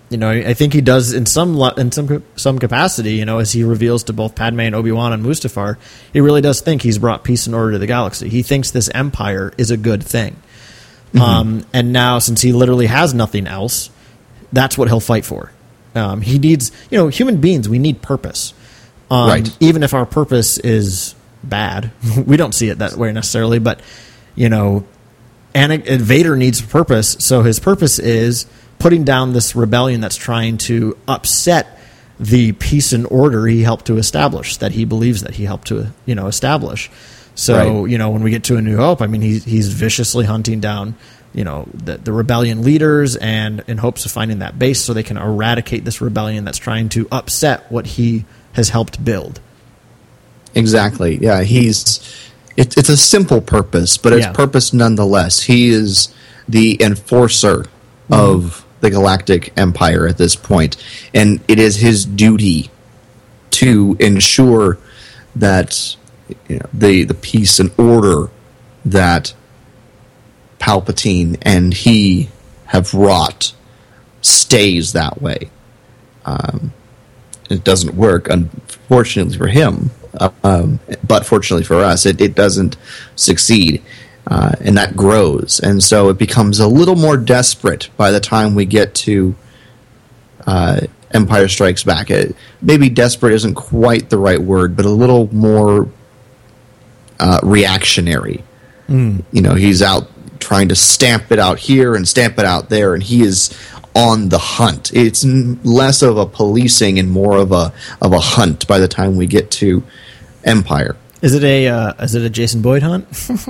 you know, I think he does in some lo- in some some capacity. You know, as he reveals to both Padme and Obi-Wan and Mustafar, he really does think he's brought peace and order to the galaxy. He thinks this empire is a good thing. Mm-hmm. Um, and now, since he literally has nothing else, that's what he'll fight for. Um, he needs, you know, human beings, we need purpose. Um, right. Even if our purpose is bad, we don't see it that way necessarily, but, you know, Anakin, Vader needs purpose, so his purpose is putting down this rebellion that's trying to upset the peace and order he helped to establish, that he believes that he helped to, you know, establish. So, right. you know, when we get to A New Hope, I mean, he's, he's viciously hunting down, you know, the, the rebellion leaders, and in hopes of finding that base so they can eradicate this rebellion that's trying to upset what he has helped build. Exactly. Yeah, he's it, it's a simple purpose, but it's yeah. purpose nonetheless. He is the enforcer mm-hmm. of the Galactic Empire at this point, and it is his duty to ensure that, you know, the the peace and order that Palpatine and he have wrought stays that way. Um, it doesn't work, unfortunately for him, uh, um, but fortunately for us, it, it doesn't succeed, uh, and that grows. And so it becomes a little more desperate by the time we get to uh, Empire Strikes Back. It, maybe desperate isn't quite the right word, but a little more uh, reactionary. Mm. You know, he's out trying to stamp it out here and stamp it out there, and he is on the hunt. It's less of a policing and more of a of a hunt by the time we get to Empire. Is it a uh, is it a Jason Boyd hunt?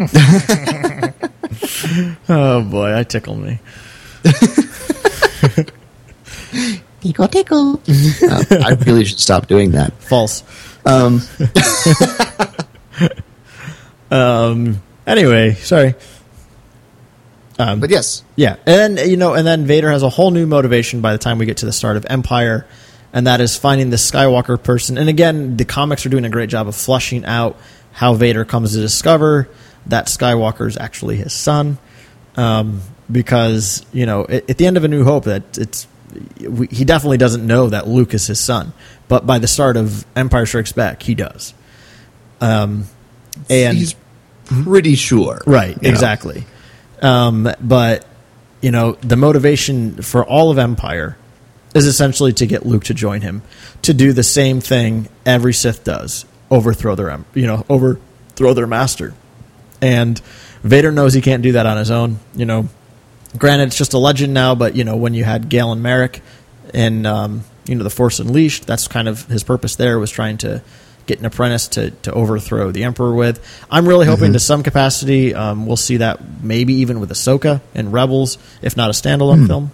Oh boy, I tickle me. Tickle, tickle. uh, I really should stop doing that. False. Um. um. Anyway, sorry. Um, but yes. Yeah. And then, you know, and then Vader has a whole new motivation by the time we get to the start of Empire, and that is finding the Skywalker person. And again, the comics are doing a great job of fleshing out how Vader comes to discover that Skywalker is actually his son. Um, because, you know, at, at the end of A New Hope, that it's we, he definitely doesn't know that Luke is his son. But by the start of Empire Strikes Back, he does. Um, and he's pretty sure. Right, exactly. Um, but, you know, the motivation for all of Empire is essentially to get Luke to join him, to do the same thing every Sith does, overthrow their, you know, overthrow their master. And Vader knows he can't do that on his own. You know, granted, it's just a legend now, but, you know, when you had Galen Marek and, um, you know, the Force Unleashed, that's kind of his purpose there, was trying to get an apprentice to, to overthrow the Emperor with. I'm really hoping mm-hmm. to some capacity um, we'll see that maybe even with Ahsoka and Rebels, if not a standalone mm. film.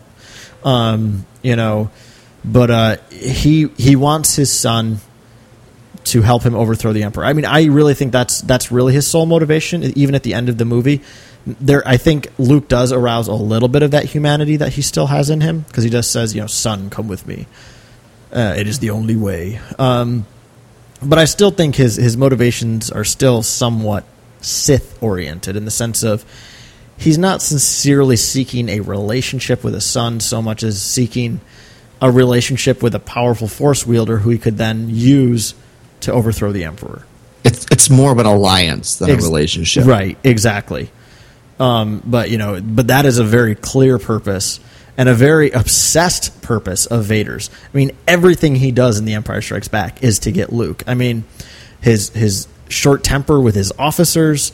Um, you know, but uh, he he wants his son to help him overthrow the Emperor. I mean, I really think that's that's really his sole motivation. Even at the end of the movie, there I think Luke does arouse a little bit of that humanity that he still has in him, because he just says, you know, son, come with me. Uh, it is the only way. Um, But I still think his, his motivations are still somewhat Sith-oriented, in the sense of he's not sincerely seeking a relationship with a son so much as seeking a relationship with a powerful Force wielder who he could then use to overthrow the Emperor. It's it's more of an alliance than Ex- a relationship. Right, exactly. Um, but, you know, but that is a very clear purpose, and a very obsessed purpose of Vader's. I mean, everything he does in The Empire Strikes Back is to get Luke. I mean, his his short temper with his officers,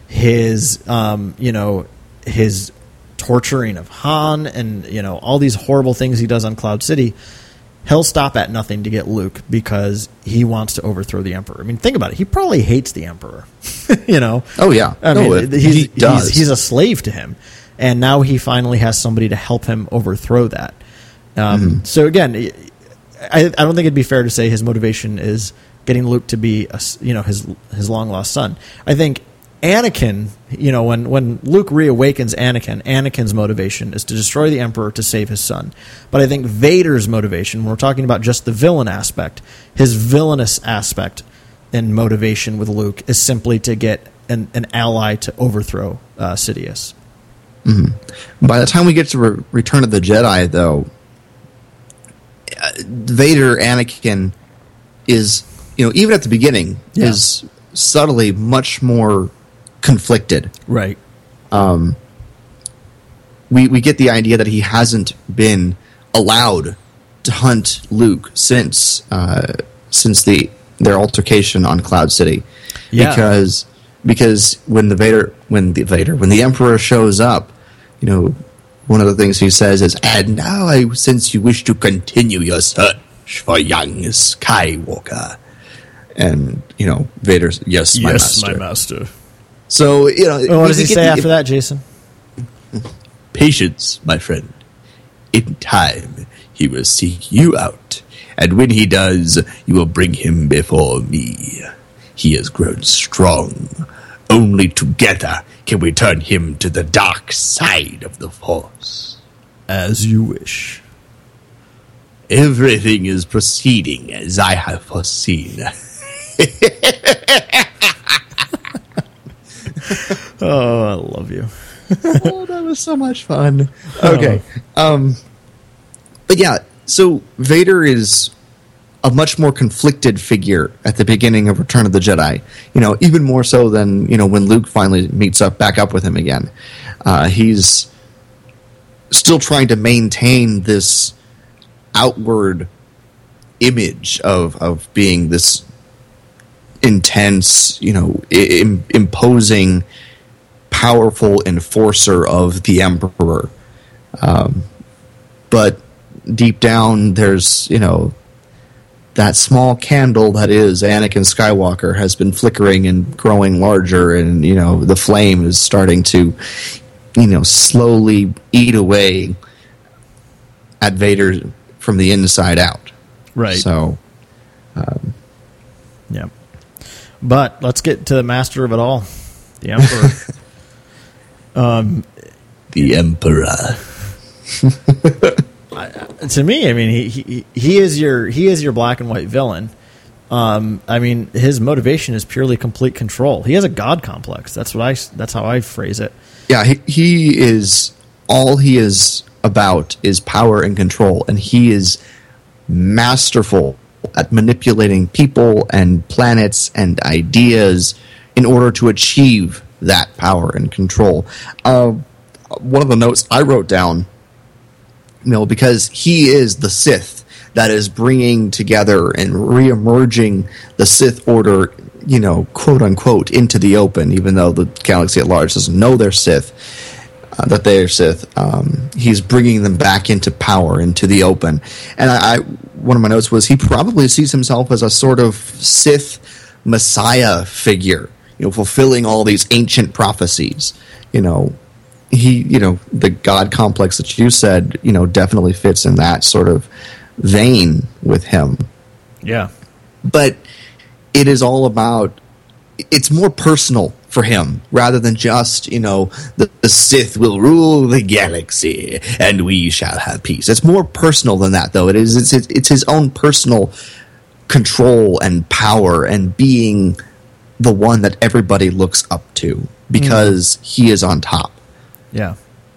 his um, you know, his torturing of Han, and, you know, all these horrible things he does on Cloud City. He'll stop at nothing to get Luke because he wants to overthrow the Emperor. I mean, think about it. He probably hates the Emperor. You know? Oh yeah. I no, mean, he's, he does. He's, he's a slave to him. And now he finally has somebody to help him overthrow that. Um, mm-hmm. So again, I, I don't think it'd be fair to say his motivation is getting Luke to be, a, you know, his his long lost son. I think Anakin, you know, when when Luke reawakens Anakin, Anakin's motivation is to destroy the Emperor to save his son. But I think Vader's motivation, when we're talking about just the villain aspect, his villainous aspect and motivation with Luke is simply to get an, an ally to overthrow uh, Sidious. Mm-hmm. By the time we get to Re- Return of the Jedi, though, Vader, Anakin is, you know, even at the beginning, Yeah. is subtly much more conflicted. Right. We we get the idea that he hasn't been allowed to hunt Luke since uh, since the their altercation on Cloud City, Yeah. because because when the Vader when the Vader when the Emperor shows up, you know, one of the things he says is, "And now I sense you wish to continue your search for young Skywalker," and you know, Vader's yes, my master. master. So you know, Well, what we- does we he get say the- after that, Jason? Patience, my friend. In time, he will seek you out, and when he does, you will bring him before me. He has grown strong. Only together can we turn him to the dark side of the Force. As you wish. Everything is proceeding as I have foreseen. Oh, I love you. Oh, that was so much fun. Okay. Um, but yeah, so Vader is a much more conflicted figure at the beginning of Return of the Jedi. You know, even more so than, you know, when Luke finally meets up back up with him again. Uh, he's still trying to maintain this outward image of of being this intense, you know, Im- imposing, powerful enforcer of the Emperor. Um, but deep down, there's, you know, that small candle that is Anakin Skywalker has been flickering and growing larger, and, you know, the flame is starting to, you know, slowly eat away at Vader from the inside out. Right. So, Yeah. But let's get to the master of it all, the Emperor. the Emperor. To me, I mean, he, he he is your he is your black and white villain. Um, I mean, his motivation is purely complete control. He has a god complex. That's what I. That's how I phrase it. Yeah, he, he is, all he is about is power and control, and he is masterful at manipulating people and planets and ideas in order to achieve that power and control. Uh, one of the notes I wrote down, you know, because he is the Sith that is bringing together and reemerging the Sith Order, you know, quote unquote, into the open, even though the galaxy at large doesn't know they're Sith, uh, that they are Sith. Um, he's bringing them back into power, into the open. And I, I, one of my notes was he probably sees himself as a sort of Sith Messiah figure, you know, fulfilling all these ancient prophecies. You know, he, you know, the God complex that you said, you know, definitely fits in that sort of vein with him. Yeah. But it is all about, it's more personal for him rather than just, you know, the, the Sith will rule the galaxy and we shall have peace. It's more personal than that, though. It is, it's, it's his own personal control and power and being the one that everybody looks up to because mm. he is on top. Yeah.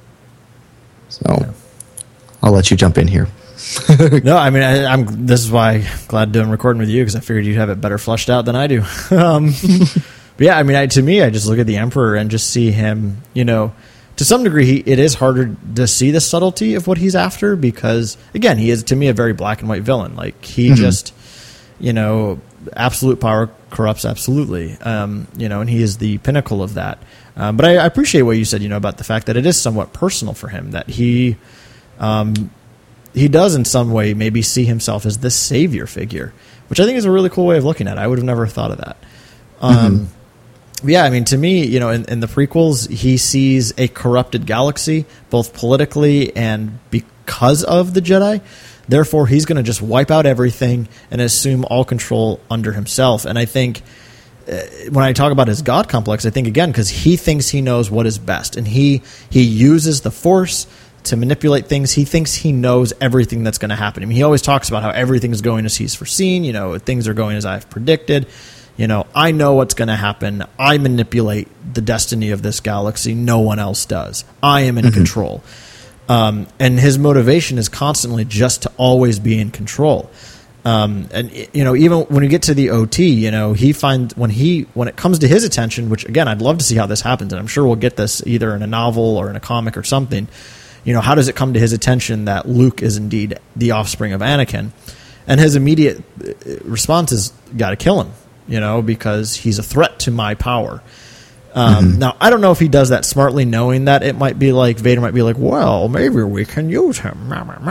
So yeah. I'll let you jump in here. No, I mean, I, I'm. This is why I'm glad doing recording with you, because I figured you'd have it better fleshed out than I do. um, but yeah, I mean, I, to me, I just look at the Emperor and just see him. You know, to some degree, he, it is harder to see the subtlety of what he's after because, again, he is to me a very black and white villain. Like he mm-hmm. just, you know, absolute power corrupts absolutely. Um, you know, and he is the pinnacle of that. Um, but I, I appreciate what you said. You know, about the fact that it is somewhat personal for him that he. Um, He does, in some way, maybe see himself as this savior figure, which I think is a really cool way of looking at it. I would have never thought of that. Um, mm-hmm. Yeah, I mean, to me, you know, in, in the prequels, he sees a corrupted galaxy, both politically and because of the Jedi. Therefore, he's going to just wipe out everything and assume all control under himself. And I think uh, when I talk about his God complex, I think, again, because he thinks he knows what is best, and he he uses the Force to manipulate things. He thinks he knows everything that's going to happen. I mean, he always talks about how everything is going as he's foreseen. You know, things are going as I've predicted. You know, I know what's going to happen. I manipulate the destiny of this galaxy. No one else does. I am in mm-hmm. control. Um, and his motivation is constantly just to always be in control. Um, and you know, even when you get to the O T, you know, he finds when he when it comes to his attention, which again, I'd love to see how this happens, and I'm sure we'll get this either in a novel or in a comic or something. You know, how does it come to his attention that Luke is indeed the offspring of Anakin? And his immediate response is, "Got to kill him," you know, because he's a threat to my power. Um, mm-hmm. Now, I don't know if he does that smartly, knowing that it might be like Vader might be like, "Well, maybe we can use him."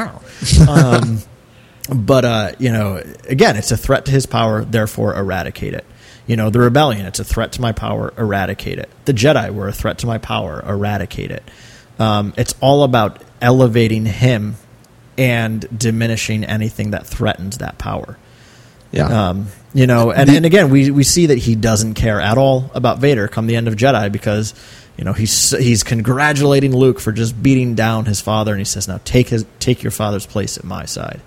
um, But, uh, you know, again, it's a threat to his power, therefore eradicate it. You know, the rebellion, it's a threat to my power, eradicate it. The Jedi were a threat to my power, eradicate it. Um, it's all about elevating him and diminishing anything that threatens that power. Yeah. Um, you know, and, and again, we, we see that he doesn't care at all about Vader come the end of Jedi because, you know, he's he's congratulating Luke for just beating down his father, and he says, now take his take your father's place at my side.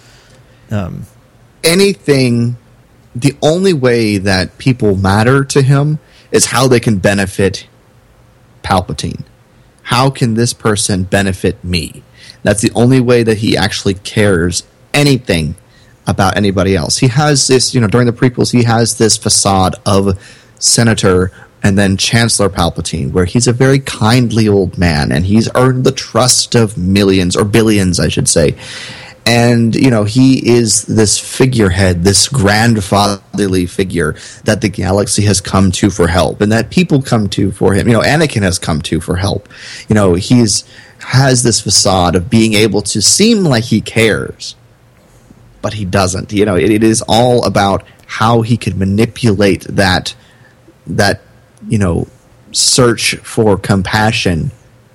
Um, Anything, the only way that people matter to him is how they can benefit Palpatine. How can this person benefit me? That's the only way that he actually cares anything about anybody else. He has this, you know, during the prequels, he has this facade of Senator and then Chancellor Palpatine, where he's a very kindly old man, and he's earned the trust of millions, or billions, I should say. And, you know, he is this figurehead, this grandfatherly figure that the galaxy has come to for help, and that people come to for him. You know, Anakin has come to for help. You know, he's has this facade of being able to seem like he cares, but he doesn't. You know, it, it is all about how he can manipulate that, that, you know, search for compassion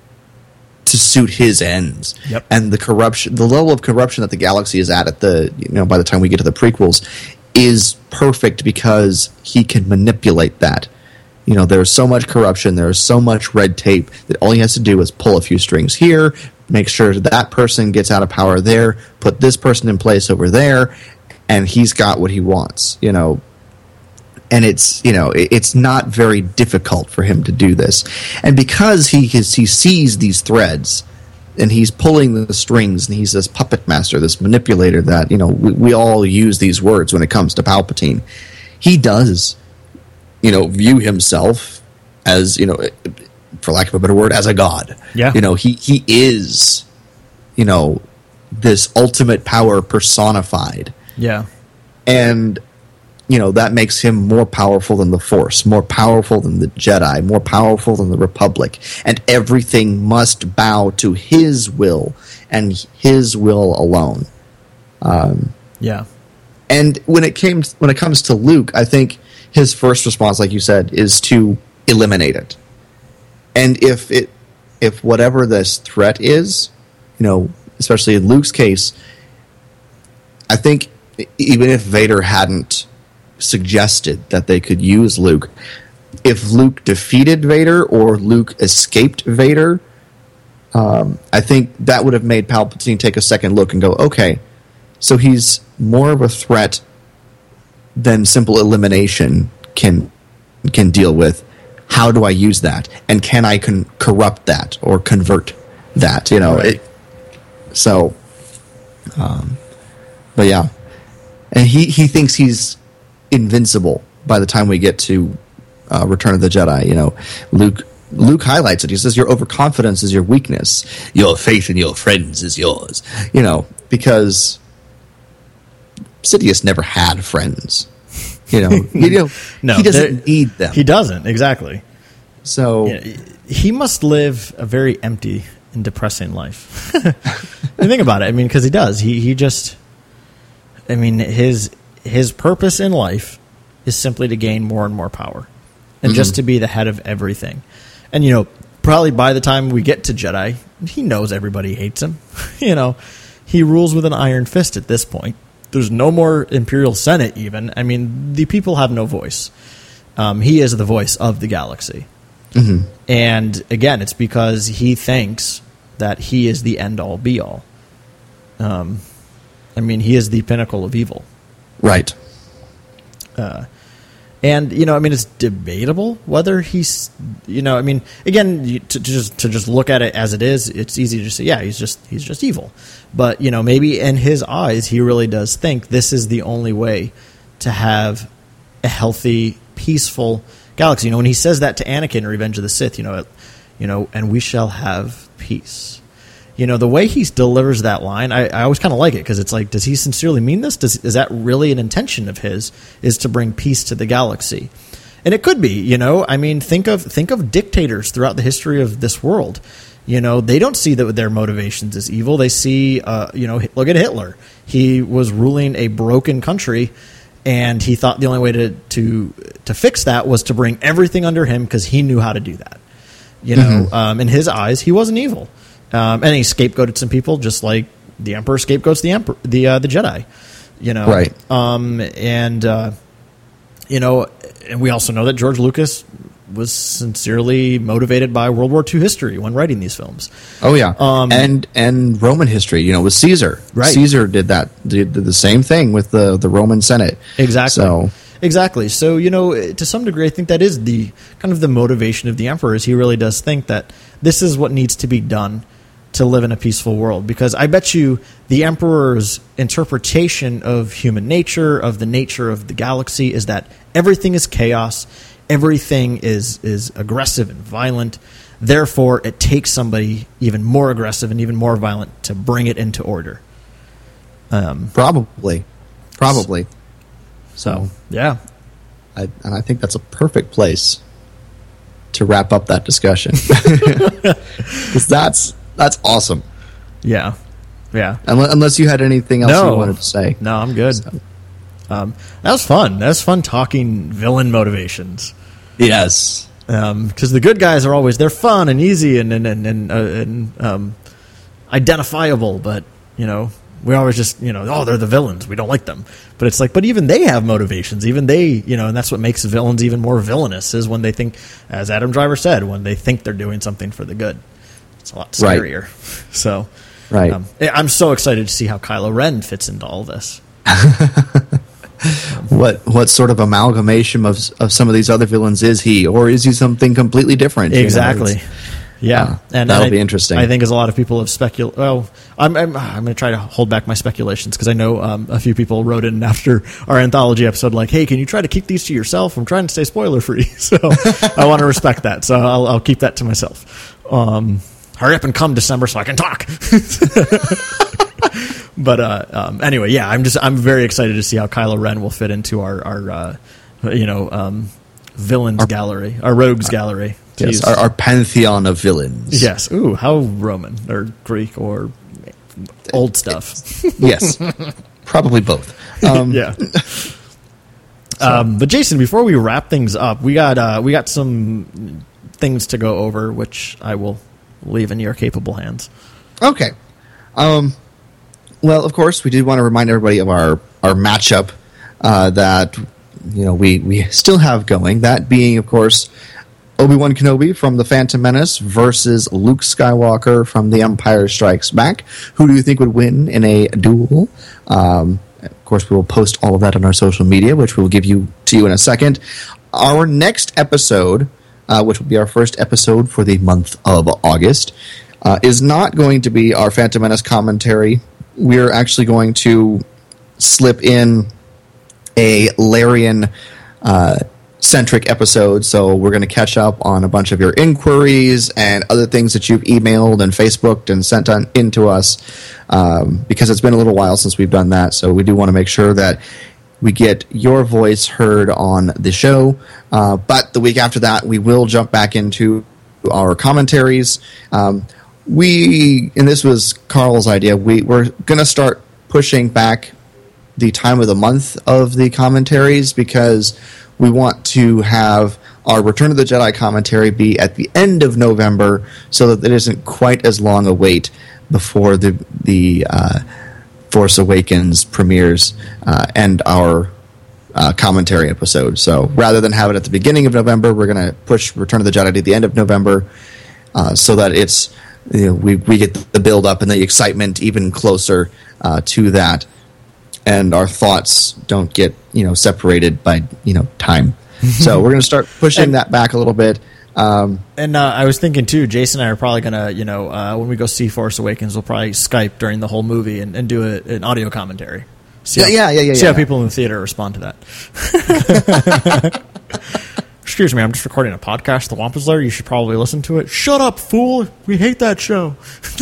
to suit his ends. Yep. And the corruption, the level of corruption that the galaxy is at at the, you know, by the time we get to the prequels is perfect because he can manipulate that. You know, there's so much corruption, there's so much red tape that all he has to do is pull a few strings here, make sure that person gets out of power there, put this person in place over there, and he's got what he wants, you know. And it's, you know, it's not very difficult for him to do this. And because he is, he sees these threads, and he's pulling the strings, and he's this puppet master, this manipulator that, you know, we, we all use these words when it comes to Palpatine. He does, you know, view himself as, you know, for lack of a better word, as a god. Yeah. You know, he, he is, you know, this ultimate power personified. Yeah. And you know, that makes him more powerful than the Force, more powerful than the Jedi, more powerful than the Republic. And everything must bow to his will and his will alone. Um, yeah. And when it came, when it comes to Luke, I think his first response, like you said, is to eliminate it. And if it, if whatever this threat is, you know, especially in Luke's case, I think even if Vader hadn't suggested that they could use Luke, if Luke defeated Vader or Luke escaped Vader, um, I think that would have made Palpatine take a second look and go, okay, so he's more of a threat than simple elimination can can deal with. How do I use that? And can I con- corrupt that or convert that? You know, right. it, so, um, but yeah. And he, he thinks he's invincible by the time we get to uh, Return of the Jedi. You know, Luke Luke highlights it. He says, your overconfidence is your weakness. Your faith in your friends is yours. You know, because Sidious never had friends. You know, you know no, he doesn't need them. He doesn't, exactly. So yeah, he must live a very empty and depressing life. And think about it. I mean, because he does. He he just, I mean, his his purpose in life is simply to gain more and more power, and mm-hmm. just to be the head of everything. And you know, probably by the time we get to Jedi, he knows everybody hates him. You know, he rules with an iron fist at this point. There's no more Imperial Senate even. I mean, the people have no voice. Um, he is the voice of the galaxy. Mm-hmm. And again, it's because he thinks that he is the end-all, be-all. Um, I mean, he is the pinnacle of evil. Right. Uh, And, you know, I mean, it's debatable whether he's, you know, I mean, again, you, to, to just to just look at it as it is, it's easy to say, yeah, he's just he's just evil. But, you know, maybe in his eyes, he really does think this is the only way to have a healthy, peaceful galaxy. You know, when he says that to Anakin in Revenge of the Sith, you know, you know, and we shall have peace. You know, the way he delivers that line, I, I always kind of like it because it's like, does he sincerely mean this? Does, is that really an intention of his, is to bring peace to the galaxy? And it could be, you know, I mean, think of think of dictators throughout the history of this world. You know, they don't see that their motivations as evil. They see, uh, you know, look at Hitler. He was ruling a broken country, and he thought the only way to to, to fix that was to bring everything under him because he knew how to do that. You know, mm-hmm. um, in his eyes, he wasn't evil. Um, and he scapegoated some people, just like the Emperor scapegoats the Emperor, the uh, the Jedi, you know. Right. Um, and uh, you know, and we also know that George Lucas was sincerely motivated by World War Two history when writing these films. Oh yeah, um, and and Roman history. You know, with Caesar, right? Caesar did that. Did, did the same thing with the the Roman Senate. Exactly. So. Exactly. So, you know, to some degree, I think that is the kind of the motivation of the Emperor, is he really does think that this is what needs to be done to live in a peaceful world. Because I bet you the Emperor's interpretation of human nature, of the nature of the galaxy, is that everything is chaos, everything is, is aggressive and violent. Therefore, it takes somebody even more aggressive and even more violent to bring it into order. Um, Probably. Probably. So, yeah. I, and I think that's a perfect place to wrap up that discussion. Because that's, that's awesome. Yeah. Yeah. Unless, unless you had anything else no. you wanted to say. No, I'm good. So. Um, that was fun. That was fun talking villain motivations. Yes. Because um, the good guys are always, they're fun and easy and, and, and, and, uh, and um, identifiable, but, you know, we always just, you know, oh, they're the villains. We don't like them. But it's like, but even they have motivations. Even they, you know, and that's what makes villains even more villainous, is when they think, as Adam Driver said, when they think they're doing something for the good. It's a lot scarier. Right. So, right. Um, I'm so excited to see how Kylo Ren fits into all this. what what sort of amalgamation of of some of these other villains is he, or is he something completely different? Exactly. You know, yeah, uh, and that'll and be I, interesting. I think as a lot of people have speculated. Well, I'm I'm, I'm going to try to hold back my speculations because I know um, a few people wrote in after our anthology episode, like, "Hey, can you try to keep these to yourself? I'm trying to stay spoiler free." So I want to respect that. So I'll, I'll keep that to myself. Um, hurry up and come December so I can talk. But uh, um, anyway, yeah, I'm just I'm very excited to see how Kylo Ren will fit into our our uh, you know um, villains our, gallery, our rogues our, gallery. Yes, our, our pantheon of villains. Yes. Ooh, how Roman or Greek or old stuff. Yes, probably both. Um, yeah. So. Um, but Jason, before we wrap things up, we got uh, we got some things to go over, which I will leave in your capable hands. Okay. Um. Well, of course, we did want to remind everybody of our our matchup uh, that you know we we still have going. That being, of course, Obi-Wan Kenobi from The Phantom Menace versus Luke Skywalker from The Empire Strikes Back. Who do you think would win in a duel? Um, of course, we will post all of that on our social media, which we will give you to you in a second. Our next episode, uh, which will be our first episode for the month of August, uh, is not going to be our Phantom Menace commentary. We're actually going to slip in a Larian uh, centric episode, so we're going to catch up on a bunch of your inquiries and other things that you've emailed and Facebooked and sent on into us, um, because it's been a little while since we've done that, so we do want to make sure that we get your voice heard on the show. Uh, but the week after that, we will jump back into our commentaries. Um, we, and this was Carl's idea, we, we're going to start pushing back the time of the month of the commentaries, because we want to have our Return of the Jedi commentary be at the end of November, so that it isn't quite as long a wait before the the uh, Force Awakens premieres uh, and our uh, commentary episode. So rather than have it at the beginning of November, we're going to push Return of the Jedi to the end of November, uh, so that it's you know, we we get the build up and the excitement even closer uh, to that, and our thoughts don't get you know separated by you know time. So we're going to start pushing And- that back a little bit. Um, And uh, I was thinking too, Jason and I are probably gonna, you know, uh, when we go see Force Awakens, we'll probably Skype during the whole movie and, and do a, an audio commentary. See Yeah, how, yeah, yeah, yeah, See yeah. how people in the theater respond to that. Excuse me, I'm just recording a podcast, The Wampus Lair. You should probably listen to it. Shut up, fool! We hate that show.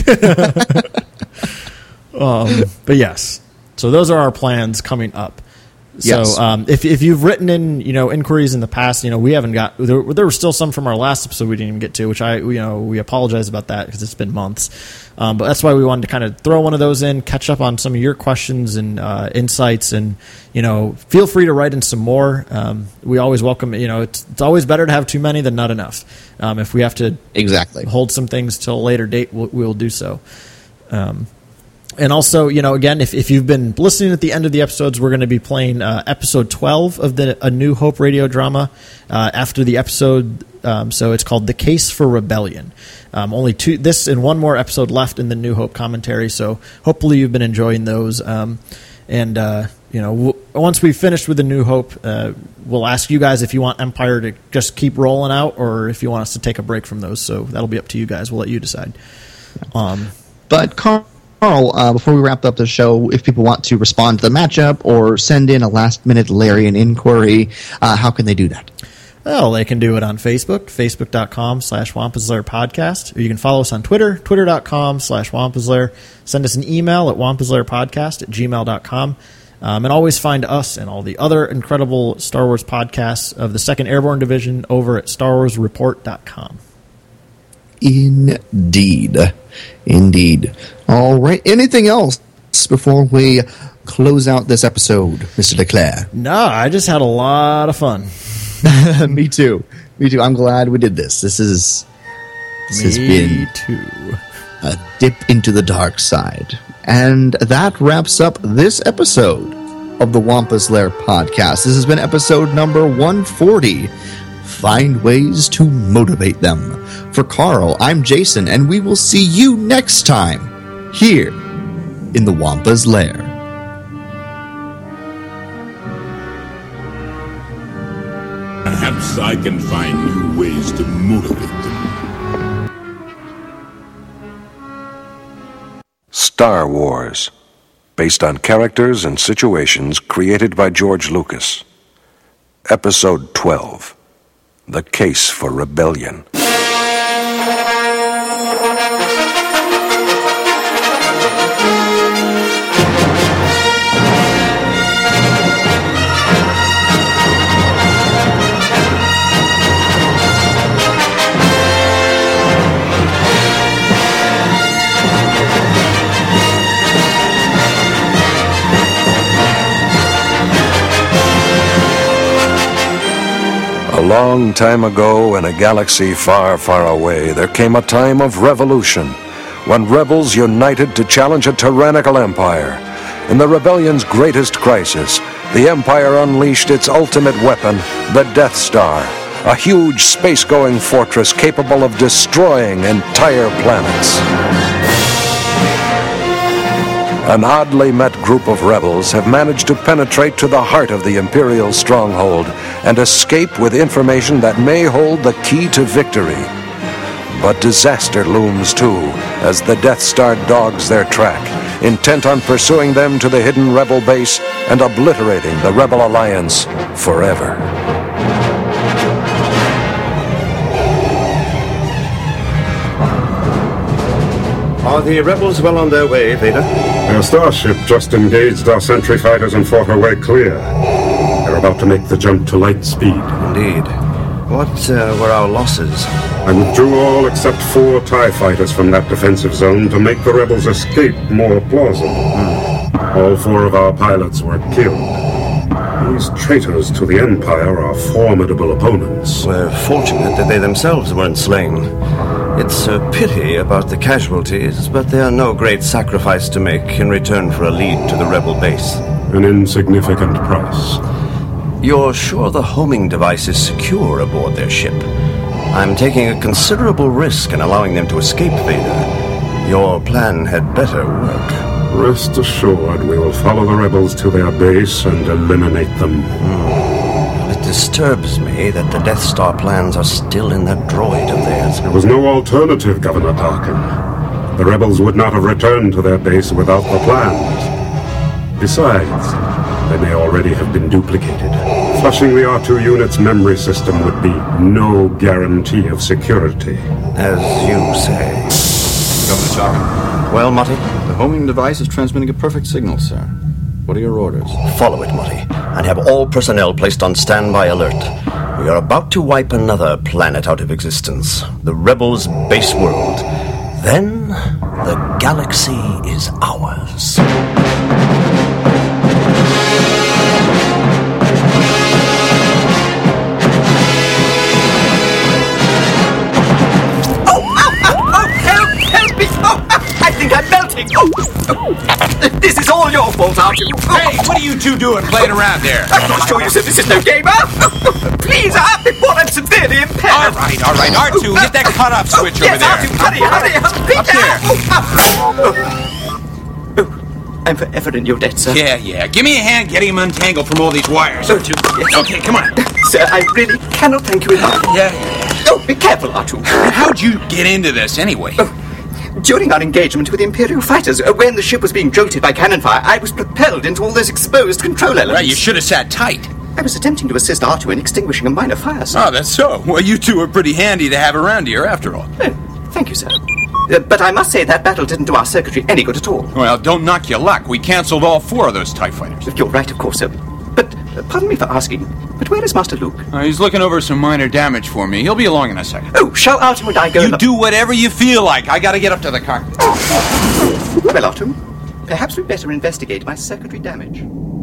um, but yes, so those are our plans coming up. Yes. So um, if if you've written in, you know, inquiries in the past, you know, we haven't got there, there were still some from our last episode we didn't even get to, which I you know we apologize about that because it's been months. Um, but that's why we wanted to kind of throw one of those in, catch up on some of your questions and uh, insights, and you know, feel free to write in some more. Um, we always welcome. You know, it's it's always better to have too many than not enough. Um, if we have to exactly. hold some things till a later date, we'll, we'll do so. Um, And also, you know, again, if, if you've been listening at the end of the episodes, we're going to be playing uh, episode twelve of the A New Hope radio drama uh, after the episode. Um, so it's called The Case for Rebellion. Um, only two, this and one more episode left in the New Hope commentary. So hopefully you've been enjoying those. Um, and, uh, you know, w- once we've finished with The New Hope, uh, we'll ask you guys if you want Empire to just keep rolling out or if you want us to take a break from those. So that'll be up to you guys. We'll let you decide. Um, But Carl, Carl, uh, before we wrap up the show, if people want to respond to the matchup or send in a last-minute Larian inquiry, uh, how can they do that? Well, they can do it on Facebook, facebook.com slash Wampaslair podcast. Or you can follow us on Twitter, twitter.com slash Wampaslair. Send us an email at wampaslairpodcast at gmail dot com. Um, and always find us and all the other incredible Star Wars podcasts of the second Airborne Division over at star wars report dot com. Indeed. Indeed. All right. Anything else before we close out this episode, Mister Leclerc? No, I just had a lot of fun. Me too. Me too. I'm glad we did this. This is this has Me been too. a dip into the dark side. And that wraps up this episode of the Wampus Lair podcast. This has been episode number one forty. Find ways to motivate them. For Carl, I'm Jason, and we will see you next time here in the Wampa's Lair. Perhaps I can find new ways to motivate them. Star Wars, based on characters and situations created by George Lucas. Episode twelve, The Case for Rebellion. A long time ago, in a galaxy far, far away, there came a time of revolution, when rebels united to challenge a tyrannical empire. In the rebellion's greatest crisis, the Empire unleashed its ultimate weapon, the Death Star, a huge space-going fortress capable of destroying entire planets. An oddly met group of rebels have managed to penetrate to the heart of the Imperial stronghold and escape with information that may hold the key to victory. But disaster looms too, as the Death Star dogs their track, intent on pursuing them to the hidden rebel base and obliterating the Rebel Alliance forever. Are the rebels well on their way, Vader? Their starship just engaged our sentry fighters and fought her way clear. They're about to make the jump to light speed. Indeed. What uh, were our losses? I withdrew all except four TIE fighters from that defensive zone to make the rebels' escape more plausible. Mm. All four of our pilots were killed. These traitors to the Empire are formidable opponents. We're fortunate that they themselves weren't slain. It's a pity about the casualties, but they are no great sacrifice to make in return for a lead to the rebel base. An insignificant price. You're sure the homing device is secure aboard their ship? I'm taking a considerable risk in allowing them to escape, Vader. Your plan had better work. Rest assured, we will follow the rebels to their base and eliminate them. Hmm. It disturbs me that the Death Star plans are still in that droid of theirs. There was no alternative, Governor Tarkin. The rebels would not have returned to their base without the plans. Besides, they may already have been duplicated. Flushing the R two unit's memory system would be no guarantee of security. As you say. Governor Tarkin. Well, Mutty? The homing device is transmitting a perfect signal, sir. What are your orders? Follow it, Mutty, and have all personnel placed on standby alert. We are about to wipe another planet out of existence, the Rebels' base world. Then, the galaxy is ours. I'm melting! Oh, oh. This is all your fault, aren't you? Oh. Hey, what are you two doing playing around there? I'm not sure you said this is no game, huh? Please, uh, before I'm severely impaired. All right, all right, R two, hit that cut-off switch oh, over yes, there. R two, hurry, hurry, hurry, Up there. Oh, oh. oh, I'm forever in your debt, sir. Yeah, yeah. Give me a hand getting him untangled from all these wires. R two, yes. Okay, come on. Sir, I really cannot thank you enough. Yeah, yeah. Oh, be careful, R two. How'd you get into this, anyway? Oh. During our engagement with the Imperial fighters, uh, when the ship was being jolted by cannon fire, I was propelled into all those exposed control elements. Right, you should have sat tight. I was attempting to assist R two in extinguishing a minor fire, sir. Oh, that's so. Well, you two are pretty handy to have around here, after all. Oh, thank you, sir. Uh, but I must say that battle didn't do our circuitry any good at all. Well, don't knock your luck. We cancelled all four of those TIE fighters. You're right, of course, sir. But, uh, pardon me for asking, but where is Master Luke? Uh, he's looking over some minor damage for me. He'll be along in a second. Oh, shall R two and I go... You do whatever you feel like. I gotta get up to the car. Well, R two, perhaps we'd better investigate my circuitry damage.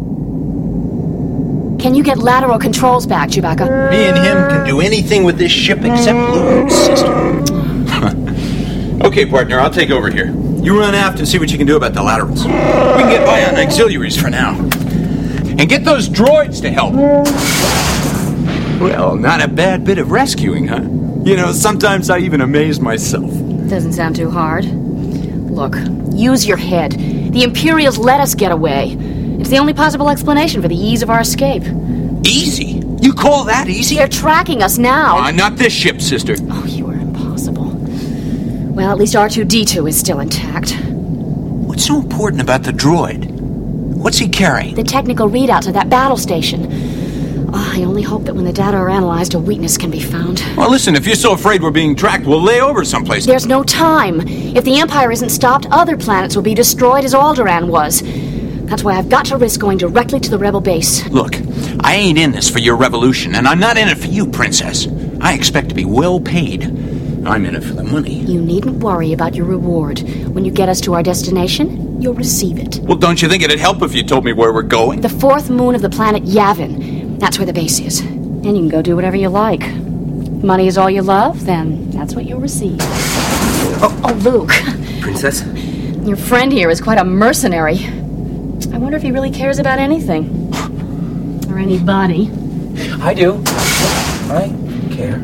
Can you get lateral controls back, Chewbacca? Me and him can do anything with this ship except Luke's system. Okay, partner, I'll take over here. You run aft and see what you can do about the laterals. We can get by on auxiliaries for now. And get those droids to help. Well, not a bad bit of rescuing, huh? You know, sometimes I even amaze myself. Doesn't sound too hard. Look, use your head. The Imperials let us get away. It's the only possible explanation for the ease of our escape. Easy? You call that easy? They're tracking us now. Uh, not this ship, sister. Oh, you are impossible. Well, at least R two D two is still intact. What's so important about the droid? What's he carrying? The technical readouts of that battle station. Oh, I only hope that when the data are analyzed, a weakness can be found. Well, listen, if you're so afraid we're being tracked, we'll lay over someplace. There's no time. If the Empire isn't stopped, other planets will be destroyed as Alderaan was. That's why I've got to risk going directly to the Rebel base. Look, I ain't in this for your revolution, and I'm not in it for you, Princess. I expect to be well paid. I'm in it for the money. You needn't worry about your reward. When you get us to our destination, you'll receive it. Well, don't you think it'd help if you told me where we're going? The fourth moon of the planet Yavin. That's where the base is. And you can go do whatever you like. Money is all you love, then that's what you'll receive. Oh, oh Luke. Princess? Your friend here is quite a mercenary. I wonder if he really cares about anything. Or anybody. I do. I care.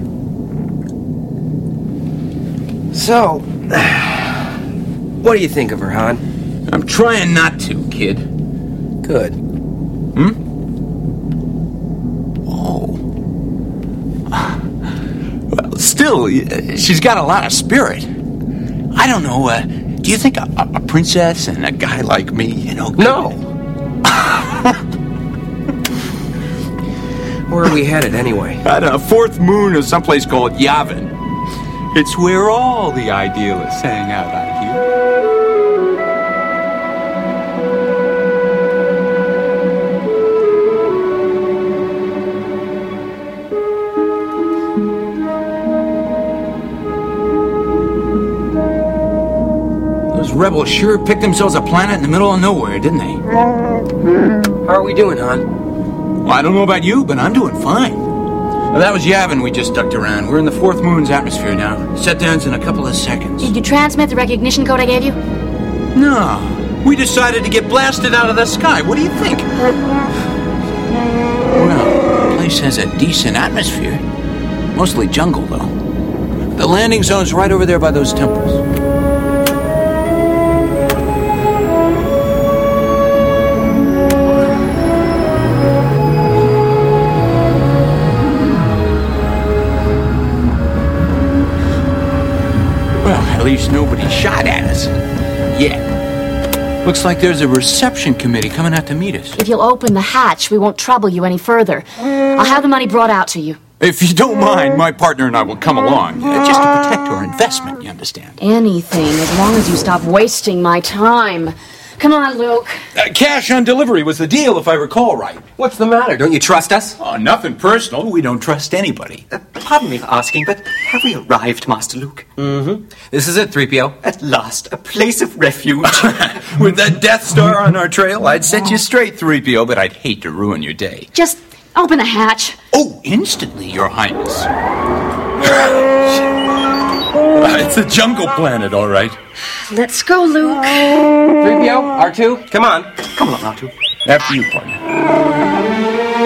So, what do you think of her, Han? I'm trying not to, kid. Good. Hmm? Oh. Well, still, she's got a lot of spirit. I don't know, uh, do you think a, a princess and a guy like me, you know... No! Where are we headed, anyway? At a fourth moon of someplace called Yavin. It's where all the idealists hang out, I hear. Those rebels sure picked themselves a planet in the middle of nowhere, didn't they? How are we doing, Han? Well, I don't know about you, but I'm doing fine. Well, that was Yavin we just ducked around. We're in the fourth moon's atmosphere now. Set downs in a couple of seconds. Did you transmit the recognition code I gave you? No. We decided to get blasted out of the sky. What do you think? Well, the place has a decent atmosphere. Mostly jungle, though. The landing zone's right over there by those temples. At least nobody shot at us. Yet. Looks like there's a reception committee coming out to meet us. If you'll open the hatch, we won't trouble you any further. I'll have the money brought out to you. If you don't mind, my partner and I will come along, uh, just to protect our investment, you understand? Anything, as long as you stop wasting my time. Come on, Luke. Uh, cash on delivery was the deal, if I recall right. What's the matter? Don't you trust us? Oh, nothing personal. We don't trust anybody. Uh, pardon me for asking, but have we arrived, Master Luke? Mm-hmm. This is it, three P O. At last, a place of refuge. With that Death Star on our trail, I'd set you straight, three P O, but I'd hate to ruin your day. Just open the hatch. Oh, instantly, Your Highness. It's a jungle planet, all right. Let's go, Luke. three P O, R two, come on. Come along, R two. After you, partner.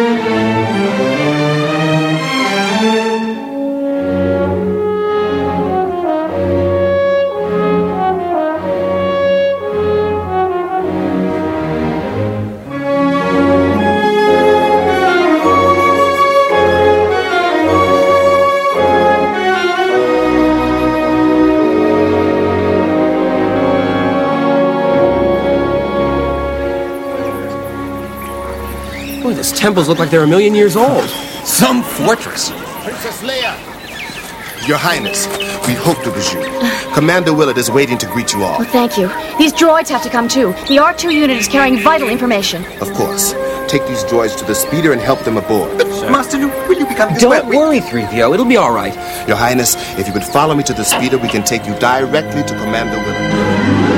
Boy, these temples look like they're a million years old. Some fortress. Princess Leia! Your Highness, we hope to visit you. Commander Willard is waiting to greet you all. Well, thank you. These droids have to come too. The R two unit is carrying vital information. Of course. Take these droids to the speeder and help them aboard. Sir. Master Luke, will you become his Don't worry, three P O. It'll be all right. Your Highness, if you would follow me to the speeder, we can take you directly to Commander Willard.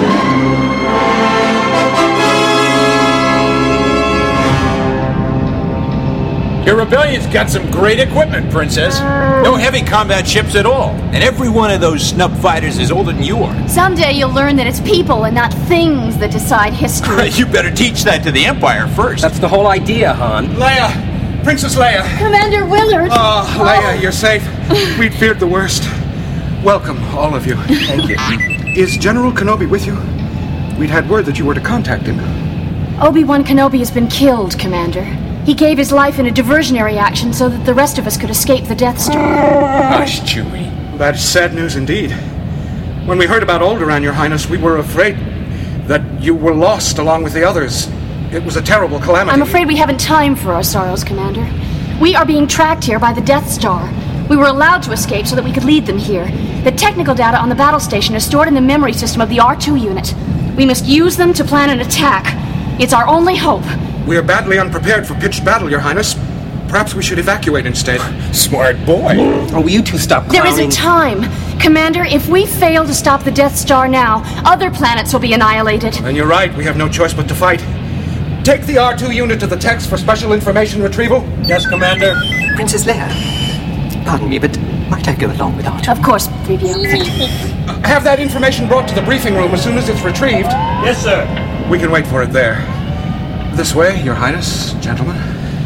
Your rebellion's got some great equipment, Princess. No heavy combat ships at all. And every one of those snub fighters is older than you are. Someday you'll learn that it's people and not things that decide history. You better teach that to the Empire first. That's the whole idea, Han. Leia! Princess Leia! Commander Willard! Oh, Leia, you're safe. We'd feared the worst. Welcome, all of you. Thank you. Is General Kenobi with you? We'd had word that you were to contact him. Obi-Wan Kenobi has been killed, Commander. He gave his life in a diversionary action so that the rest of us could escape the Death Star. Hush, Chewie. That is sad news indeed. When we heard about Alderaan, Your Highness, we were afraid that you were lost along with the others. It was a terrible calamity. I'm afraid we haven't time for our sorrows, Commander. We are being tracked here by the Death Star. We were allowed to escape so that we could lead them here. The technical data on the battle station is stored in the memory system of the R two unit. We must use them to plan an attack. It's our only hope. We are badly unprepared for pitched battle, Your Highness. Perhaps we should evacuate instead. Smart boy. Oh, will you two stop clowning? There isn't time. Commander, if we fail to stop the Death Star now, other planets will be annihilated. And you're right. We have no choice but to fight. Take the R two unit to the Tex for special information retrieval. Yes, Commander. Princess Leia, pardon me, but might I go along with R two? Of course, three P O. Uh, have that information brought to the briefing room as soon as it's retrieved. Yes, sir. We can wait for it there. This way, Your Highness, gentlemen.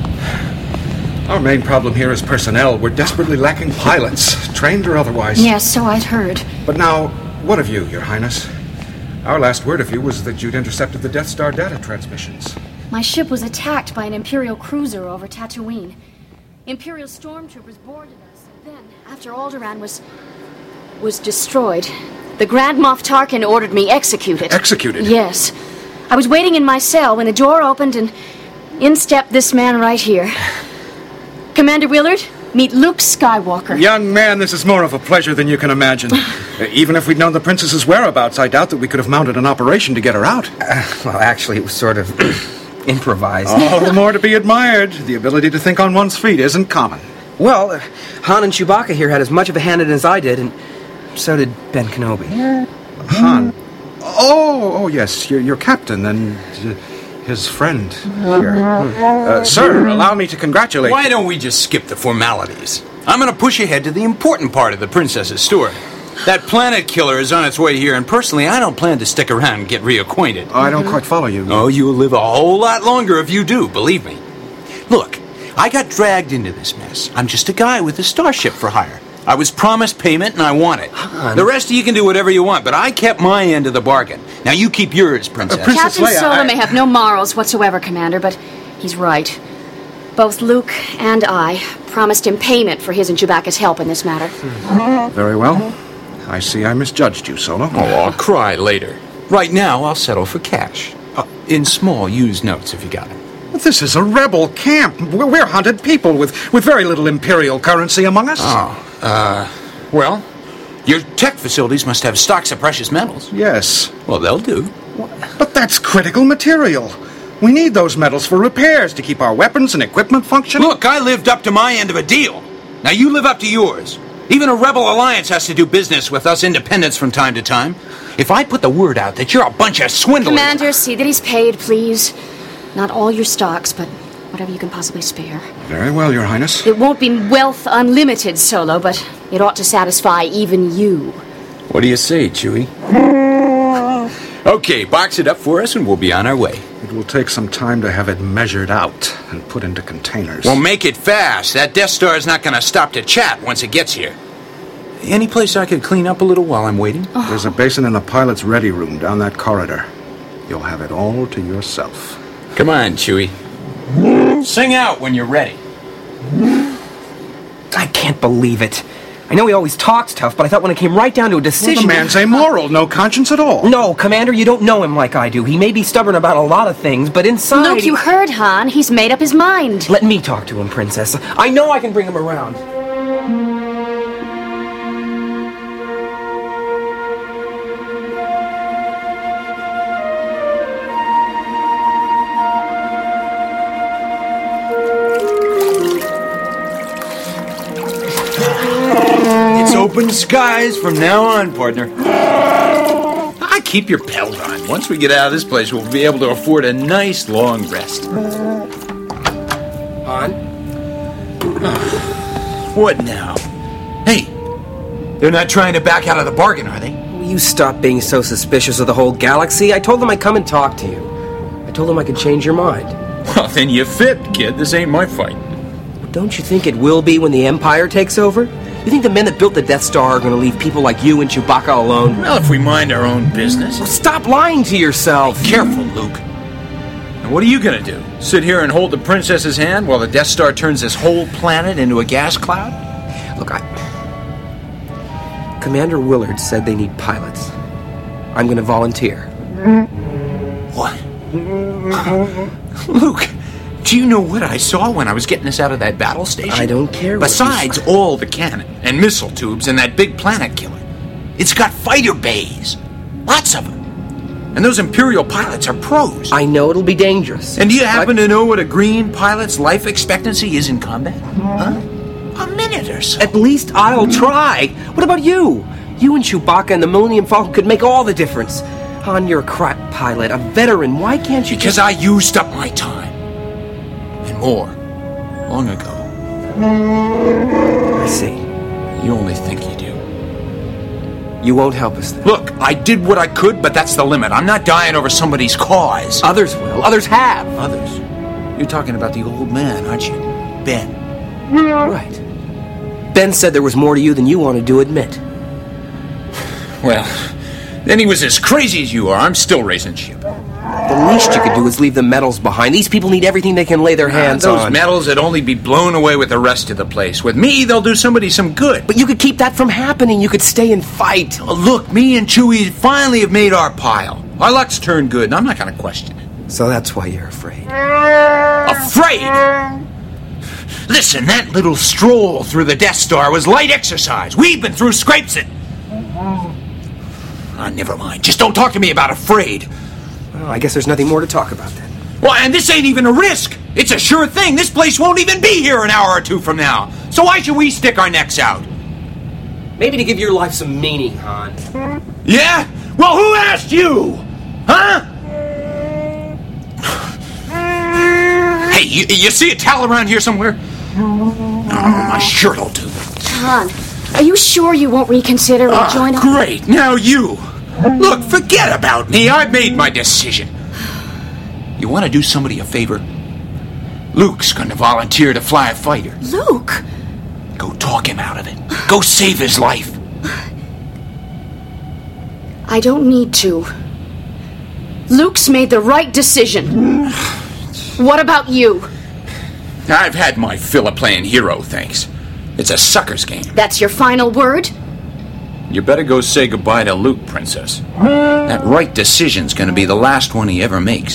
Our main problem here is personnel. We're desperately lacking pilots, trained or otherwise. Yes, so I'd heard. But now, what of you, Your Highness? Our last word of you was that you'd intercepted the Death Star data transmissions. My ship was attacked by an Imperial cruiser over Tatooine. Imperial stormtroopers boarded us. Then, after Alderaan was... was destroyed, the Grand Moff Tarkin ordered me executed. Executed? Yes. I was waiting in my cell when the door opened and in stepped this man right here. Commander Willard, meet Luke Skywalker. Young man, this is more of a pleasure than you can imagine. uh, even if we'd known the princess's whereabouts, I doubt that we could have mounted an operation to get her out. Uh, well, actually, it was sort of improvised. All the more to be admired. The ability to think on one's feet isn't common. Well, uh, Han and Chewbacca here had as much of a hand in it as I did, and so did Ben Kenobi. Han? Oh, oh yes, your, your captain and uh, his friend here. Uh, sir, allow me to congratulate... Why don't we just skip the formalities? I'm going to push ahead to the important part of the princess's story. That planet killer is on its way here, and personally, I don't plan to stick around and get reacquainted. Oh, I don't quite follow you. Oh, you'll live a whole lot longer if you do, believe me. Look, I got dragged into this mess. I'm just a guy with a starship for hire. I was promised payment, and I want it. Han. The rest of you can do whatever you want, but I kept my end of the bargain. Now you keep yours, Princess. Uh, Princess Captain Leia, Solo I... may have no morals whatsoever, Commander, but he's right. Both Luke and I promised him payment for his and Chewbacca's help in this matter. Very well. I see I misjudged you, Solo. Oh, I'll cry later. Right now, I'll settle for cash. Uh, in small used notes, if you got it. This is a rebel camp. We're, we're hunted people with, with very little Imperial currency among us. Oh, uh, well, your tech facilities must have stocks of precious metals. Yes. Well, they'll do. But that's critical material. We need those metals for repairs to keep our weapons and equipment functioning. Look, I lived up to my end of a deal. Now you live up to yours. Even a rebel alliance has to do business with us independents from time to time. If I put the word out that you're a bunch of swindlers... Commander, see that he's paid, please. Not all your stocks, but whatever you can possibly spare. Very well, Your Highness. It won't be wealth unlimited, Solo, but it ought to satisfy even you. What do you say, Chewie? Okay, box it up for us and we'll be on our way. It will take some time to have it measured out and put into containers. Well, make it fast. That Death Star is not going to stop to chat once it gets here. Any place I could clean up a little while I'm waiting? Oh. There's a basin in the pilot's ready room down that corridor. You'll have it all to yourself. Come on, Chewie. Sing out when you're ready. I can't believe it. I know he always talks tough, but I thought when it came right down to a decision... Well, the man's amoral, no conscience at all. No, Commander, you don't know him like I do. He may be stubborn about a lot of things, but inside... Look, you heard Han. He's made up his mind. Let me talk to him, Princess. I know I can bring him around. Open skies from now on, partner. I keep your pelt on. Once we get out of this place, we'll be able to afford a nice long rest. Han? What now? Hey, they're not trying to back out of the bargain, are they? Will you stop being so suspicious of the whole galaxy? I told them I'd come and talk to you. I told them I could change your mind. Well, then you fibbed, kid. This ain't my fight. Don't you think it will be when the Empire takes over? You think the men that built the Death Star are going to leave people like you and Chewbacca alone? Well, if we mind our own business. Well, stop lying to yourself. Be careful, Luke. And what are you going to do? Sit here and hold the princess's hand while the Death Star turns this whole planet into a gas cloud? Look, I... Commander Willard said they need pilots. I'm going to volunteer. What? Luke... Do you know what I saw when I was getting us out of that battle station? I don't care. Besides all the cannon and missile tubes and that big planet killer, it's got fighter bays. Lots of them. And those Imperial pilots are pros. I know it'll be dangerous. And do you happen to know what a green pilot's life expectancy is in combat? Huh? A minute or so. At least I'll try. What about you? You and Chewbacca and the Millennium Falcon could make all the difference. Han, you're a crap pilot, a veteran. Why can't you... Because just... I used up my time. More. Long ago. I see. You only think you do. You won't help us then. Look, I did what I could, but that's the limit. I'm not dying over somebody's cause. Others will. Others have. Others? You're talking about the old man, aren't you? Ben. Right. Ben said there was more to you than you wanted to admit. Well, then he was as crazy as you are. I'm still raising ship. The least you could do is leave the metals behind. These people need everything they can lay their hands uh, those on. Those metals would only be blown away with the rest of the place. With me, they'll do somebody some good. But you could keep that from happening. You could stay and fight. Oh, look, me and Chewie finally have made our pile. Our luck's turned good, and I'm not going to question it. So that's why you're afraid. Afraid? Listen, that little stroll through the Death Star was light exercise. We've been through scrapes and... Ah, never mind. Just don't talk to me about afraid. Well, I guess there's nothing more to talk about then. Well, and this ain't even a risk. It's a sure thing. This place won't even be here an hour or two from now. So why should we stick our necks out? Maybe to give your life some meaning, Han. Yeah? Well, who asked you? Huh? Hey, you, you see a towel around here somewhere? Oh, my shirt'll do. Han, are you sure you won't reconsider and uh, join us? Great, now you. Look, forget about me. I've made my decision. You want to do somebody a favor? Luke's going to volunteer to fly a fighter. Luke? Go talk him out of it. Go save his life. I don't need to. Luke's made the right decision. What about you? I've had my fill of playing hero, thanks. It's a sucker's game. That's your final word? You better go say goodbye to Luke, Princess. That right decision's gonna be the last one he ever makes.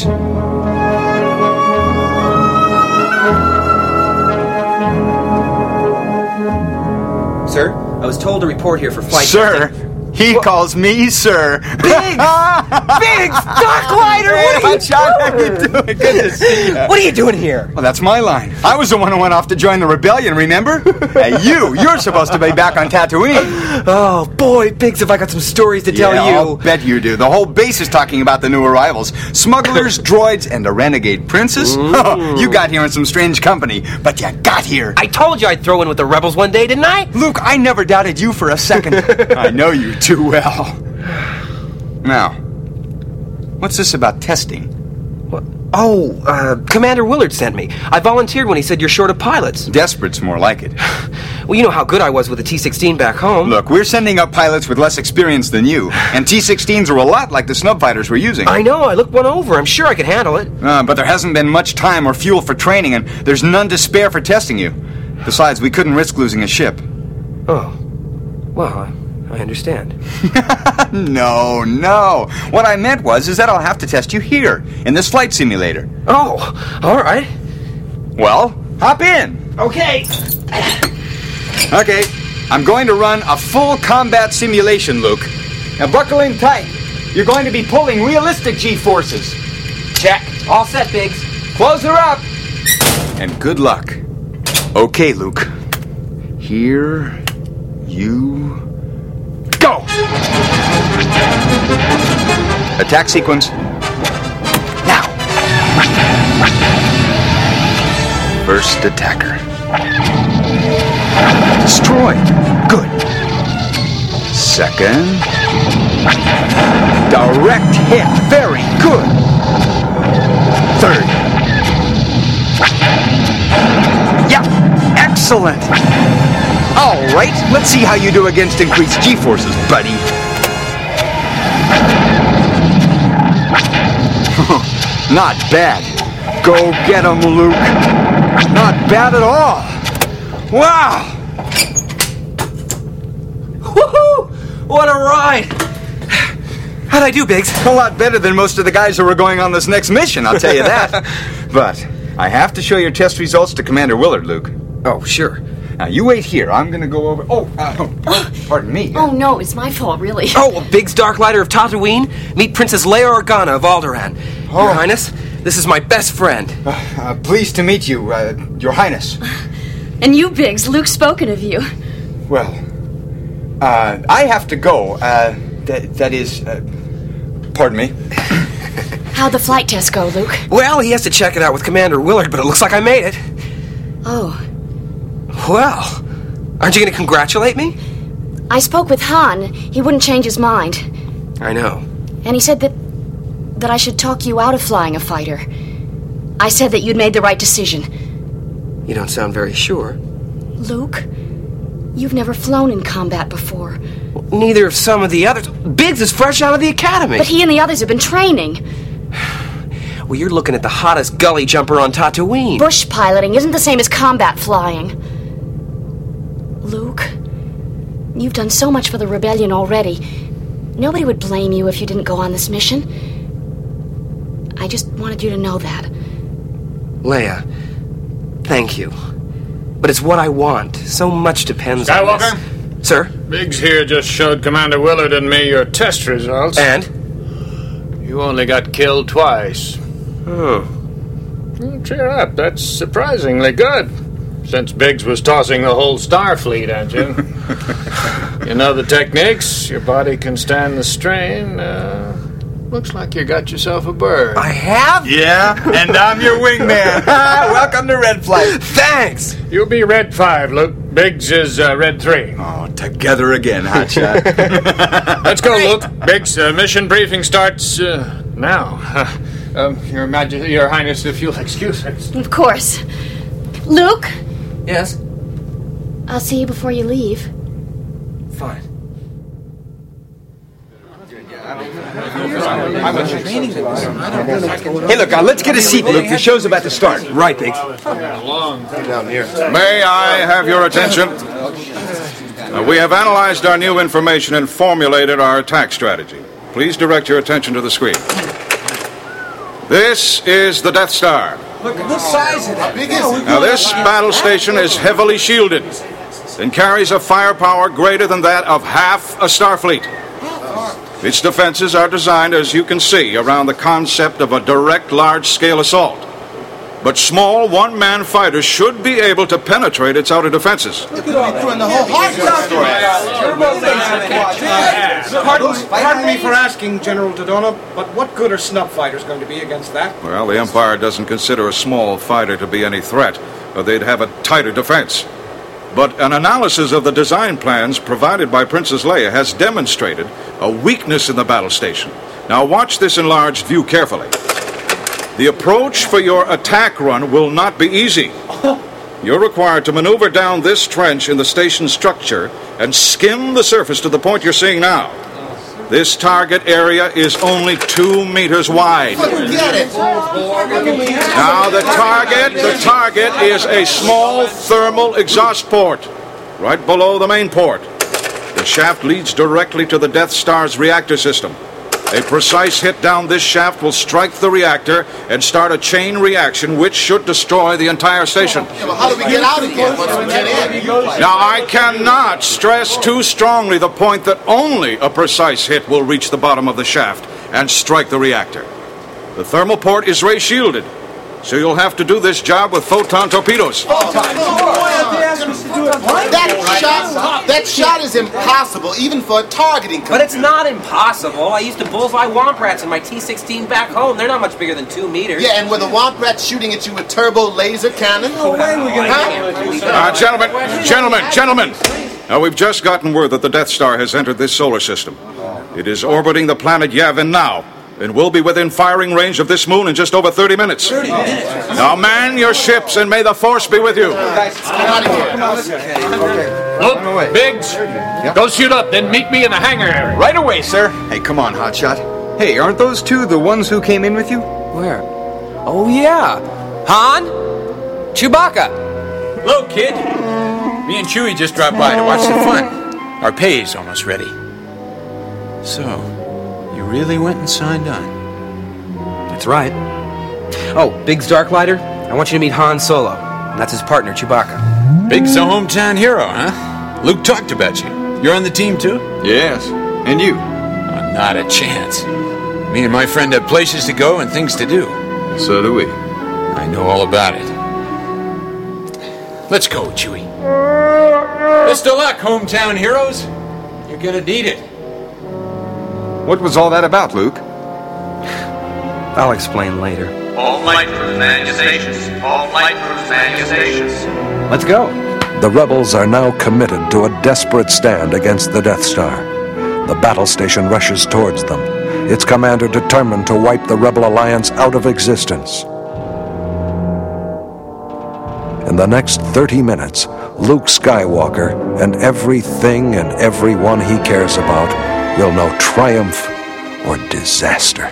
Sir, I was told to report here for flight Sir? testing. He what? calls me sir. Biggs! Biggs! Darklighter! Hey, what are you John, how you doing? Good to see you. What are you doing here? Well, that's my line. I was the one who went off to join the rebellion, remember? Hey, you, you're supposed to be back on Tatooine. Oh, boy, Biggs, have I got some stories to tell yeah, you. I'll bet you do. The whole base is talking about the new arrivals. Smugglers, droids, and a renegade princess. Oh, you got here in some strange company, but you got here. I told you I'd throw in with the rebels one day, didn't I? Luke, I never doubted you for a second. I know you too well. Now, what's this about testing? What? Oh, uh, Commander Willard sent me. I volunteered when he said you're short of pilots. Desperate's more like it. Well, you know how good I was with the T sixteen back home. Look, we're sending up pilots with less experience than you, and T sixteens are a lot like the snub fighters we're using. I know, I looked one over. I'm sure I could handle it. Uh, but there hasn't been much time or fuel for training, and there's none to spare for testing you. Besides, we couldn't risk losing a ship. Oh. Well, I... I understand. no, no. What I meant was is that I'll have to test you here, in this flight simulator. Oh, all right. Well, hop in. Okay. Okay, I'm going to run a full combat simulation, Luke. Now buckle in tight. You're going to be pulling realistic G-forces. Check. All set, Biggs. Close her up. And good luck. Okay, Luke. Here you... Go! Attack sequence. Now. First attacker. Destroyed. Good. Second. Direct hit. Very good. Third. Yep. Excellent. All right, let's see how you do against increased G-forces, buddy. Not bad. Go get him, Luke. Not bad at all. Wow! Woohoo! What a ride! How'd I do, Biggs? A lot better than most of the guys who are going on this next mission, I'll tell you that. But I have to show your test results to Commander Willard, Luke. Oh, sure. Now, you wait here. I'm going to go over... Oh, uh, oh, pardon me. Oh, no, it's my fault, really. Oh, Biggs Darklighter of Tatooine. Meet Princess Leia Organa of Alderaan. Oh. Your Highness, this is my best friend. Uh, uh, pleased to meet you, uh, Your Highness. And you, Biggs, Luke's spoken of you. Well, uh, I have to go. Uh, that, that is... Uh, pardon me. How'd the flight test go, Luke? Well, he has to check it out with Commander Willard, but it looks like I made it. Oh. Well, aren't you going to congratulate me? I spoke with Han. He wouldn't change his mind. I know. And he said that that I should talk you out of flying a fighter. I said that you'd made the right decision. You don't sound very sure. Luke, you've never flown in combat before. Well, neither have some of the others. Biggs is fresh out of the academy. But he and the others have been training. Well, you're looking at the hottest gully jumper on Tatooine. Bush piloting isn't the same as combat flying. Luke, you've done so much for the rebellion already. Nobody would blame you if you didn't go on this mission. I just wanted you to know that. Leia, thank you. But it's what I want. So much depends Skywalker? on this. Sir? Biggs here just showed Commander Willard and me your test results. And? You only got killed twice. Oh. Well, cheer up. That's surprisingly good. Since Biggs was tossing the whole Starfleet at you. You know the techniques. Your body can stand the strain. Uh, looks like you got yourself a bird. I have? Yeah, and I'm your wingman. Welcome to Red Flight. Thanks. You'll be Red five, Luke. Biggs is uh, Red three. Oh, together again, hotshot. Let's go, Luke. Biggs, uh, mission briefing starts uh, now. Uh, um, your, Maj- your Highness, if you'll excuse us. Of course. Luke? Yes? I'll see you before you leave. Fine. Hey, look, uh, let's get a seat, Luke. The show's about to start. Right, Biggs. Down here. May I have your attention? Uh, we have analyzed our new information and formulated our attack strategy. Please direct your attention to the screen. This is the Death Star. Look at the size of it. Now, this battle station is heavily shielded and carries a firepower greater than that of half a Starfleet. Its defenses are designed, as you can see, around the concept of a direct large-scale assault. But small one-man fighters should be able to penetrate its outer defenses. Pardon, pardon me for asking, General Dodonna, but what good are snub fighters going to be against that? Well, the Empire doesn't consider a small fighter to be any threat, or they'd have a tighter defense. But an analysis of the design plans provided by Princess Leia has demonstrated a weakness in the battle station. Now watch this enlarged view carefully. The approach for your attack run will not be easy. You're required to maneuver down this trench in the station structure and skim the surface to the point you're seeing now. This target area is only two meters wide. Get it! Now the target, the target is a small thermal exhaust port right below the main port. The shaft leads directly to the Death Star's reactor system. A precise hit down this shaft will strike the reactor and start a chain reaction which should destroy the entire station. Yeah, but how do we get out again once we get in? Now, I cannot stress too strongly the point that only a precise hit will reach the bottom of the shaft and strike the reactor. The thermal port is ray shielded, so you'll have to do this job with photon torpedoes. That shot, that shot is impossible, even for a targeting company. But it's not impossible. I used to bullseye womp rats in my T sixteen back home. They're not much bigger than two meters. Yeah, and with a womp rat shooting at you with turbo laser cannon? No way we're gonna Uh, gentlemen, gentlemen, gentlemen! Now, we've just gotten word that the Death Star has entered this solar system. It is orbiting the planet Yavin now, and will be within firing range of this moon in just over thirty minutes. thirty minutes? Now man your ships, and may the Force be with you. Look, Biggs, go shoot up, then meet me in the hangar area. Right away, sir. Hey, come on, Hotshot. Hey, aren't those two the ones who came in with you? Where? Oh, yeah. Han? Chewbacca. Hello, kid. Me and Chewie just dropped by to watch the fun. Our pay's almost ready. So, you really went and signed on? That's right. Oh, Biggs Darklighter, I want you to meet Han Solo. And that's his partner, Chewbacca. Big's a hometown hero, huh? Luke talked about you. You're on the team, too? Yes. And you? Oh, not a chance. Me and my friend have places to go and things to do. So do we. I know all about it. Let's go, Chewie. Best of luck, hometown heroes. You're gonna need it. What was all that about, Luke? I'll explain later. All flight-proof manual stations. All flight-proof manual stations. Let's go. The rebels are now committed to a desperate stand against the Death Star. The battle station rushes towards them, its commander determined to wipe the Rebel Alliance out of existence. In the next thirty minutes, Luke Skywalker and everything and everyone he cares about will know triumph or disaster.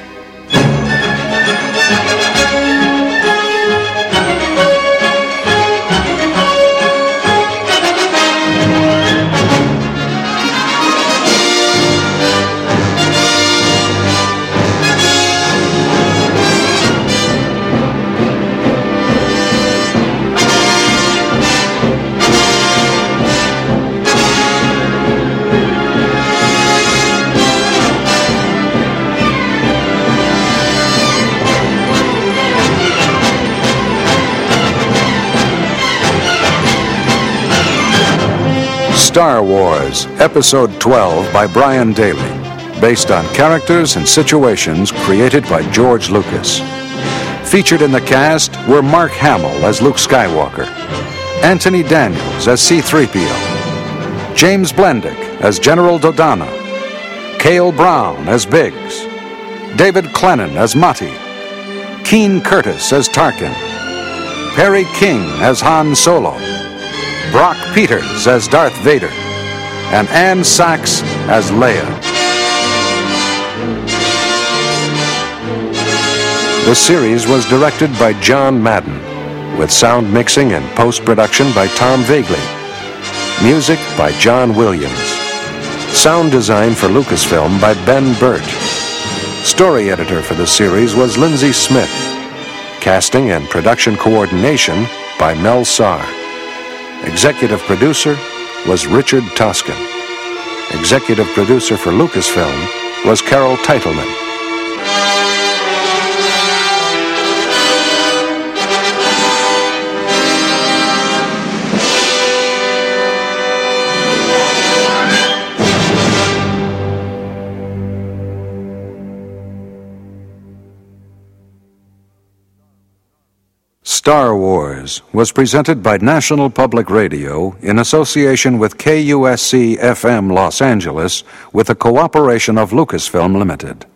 Star Wars, Episode twelve by Brian Daley, based on characters and situations created by George Lucas. Featured in the cast were Mark Hamill as Luke Skywalker, Anthony Daniels as C three P O, James Blendick as General Dodonna, Cale Brown as Biggs, David Clennon as Mati, Keen Curtis as Tarkin, Perry King as Han Solo, Brock Peters as Darth Vader, and Anne Sachs as Leia. The series was directed by John Madden, with sound mixing and post-production by Tom Vagley. Music by John Williams. Sound design for Lucasfilm by Ben Burt. Story editor for the series was Lindsay Smith. Casting and production coordination by Mel Sarr. Executive producer was Richard Toscan. Executive producer for Lucasfilm was Carol Teitelman. Star Wars was presented by National Public Radio in association with K U S C F M Los Angeles with the cooperation of Lucasfilm Limited.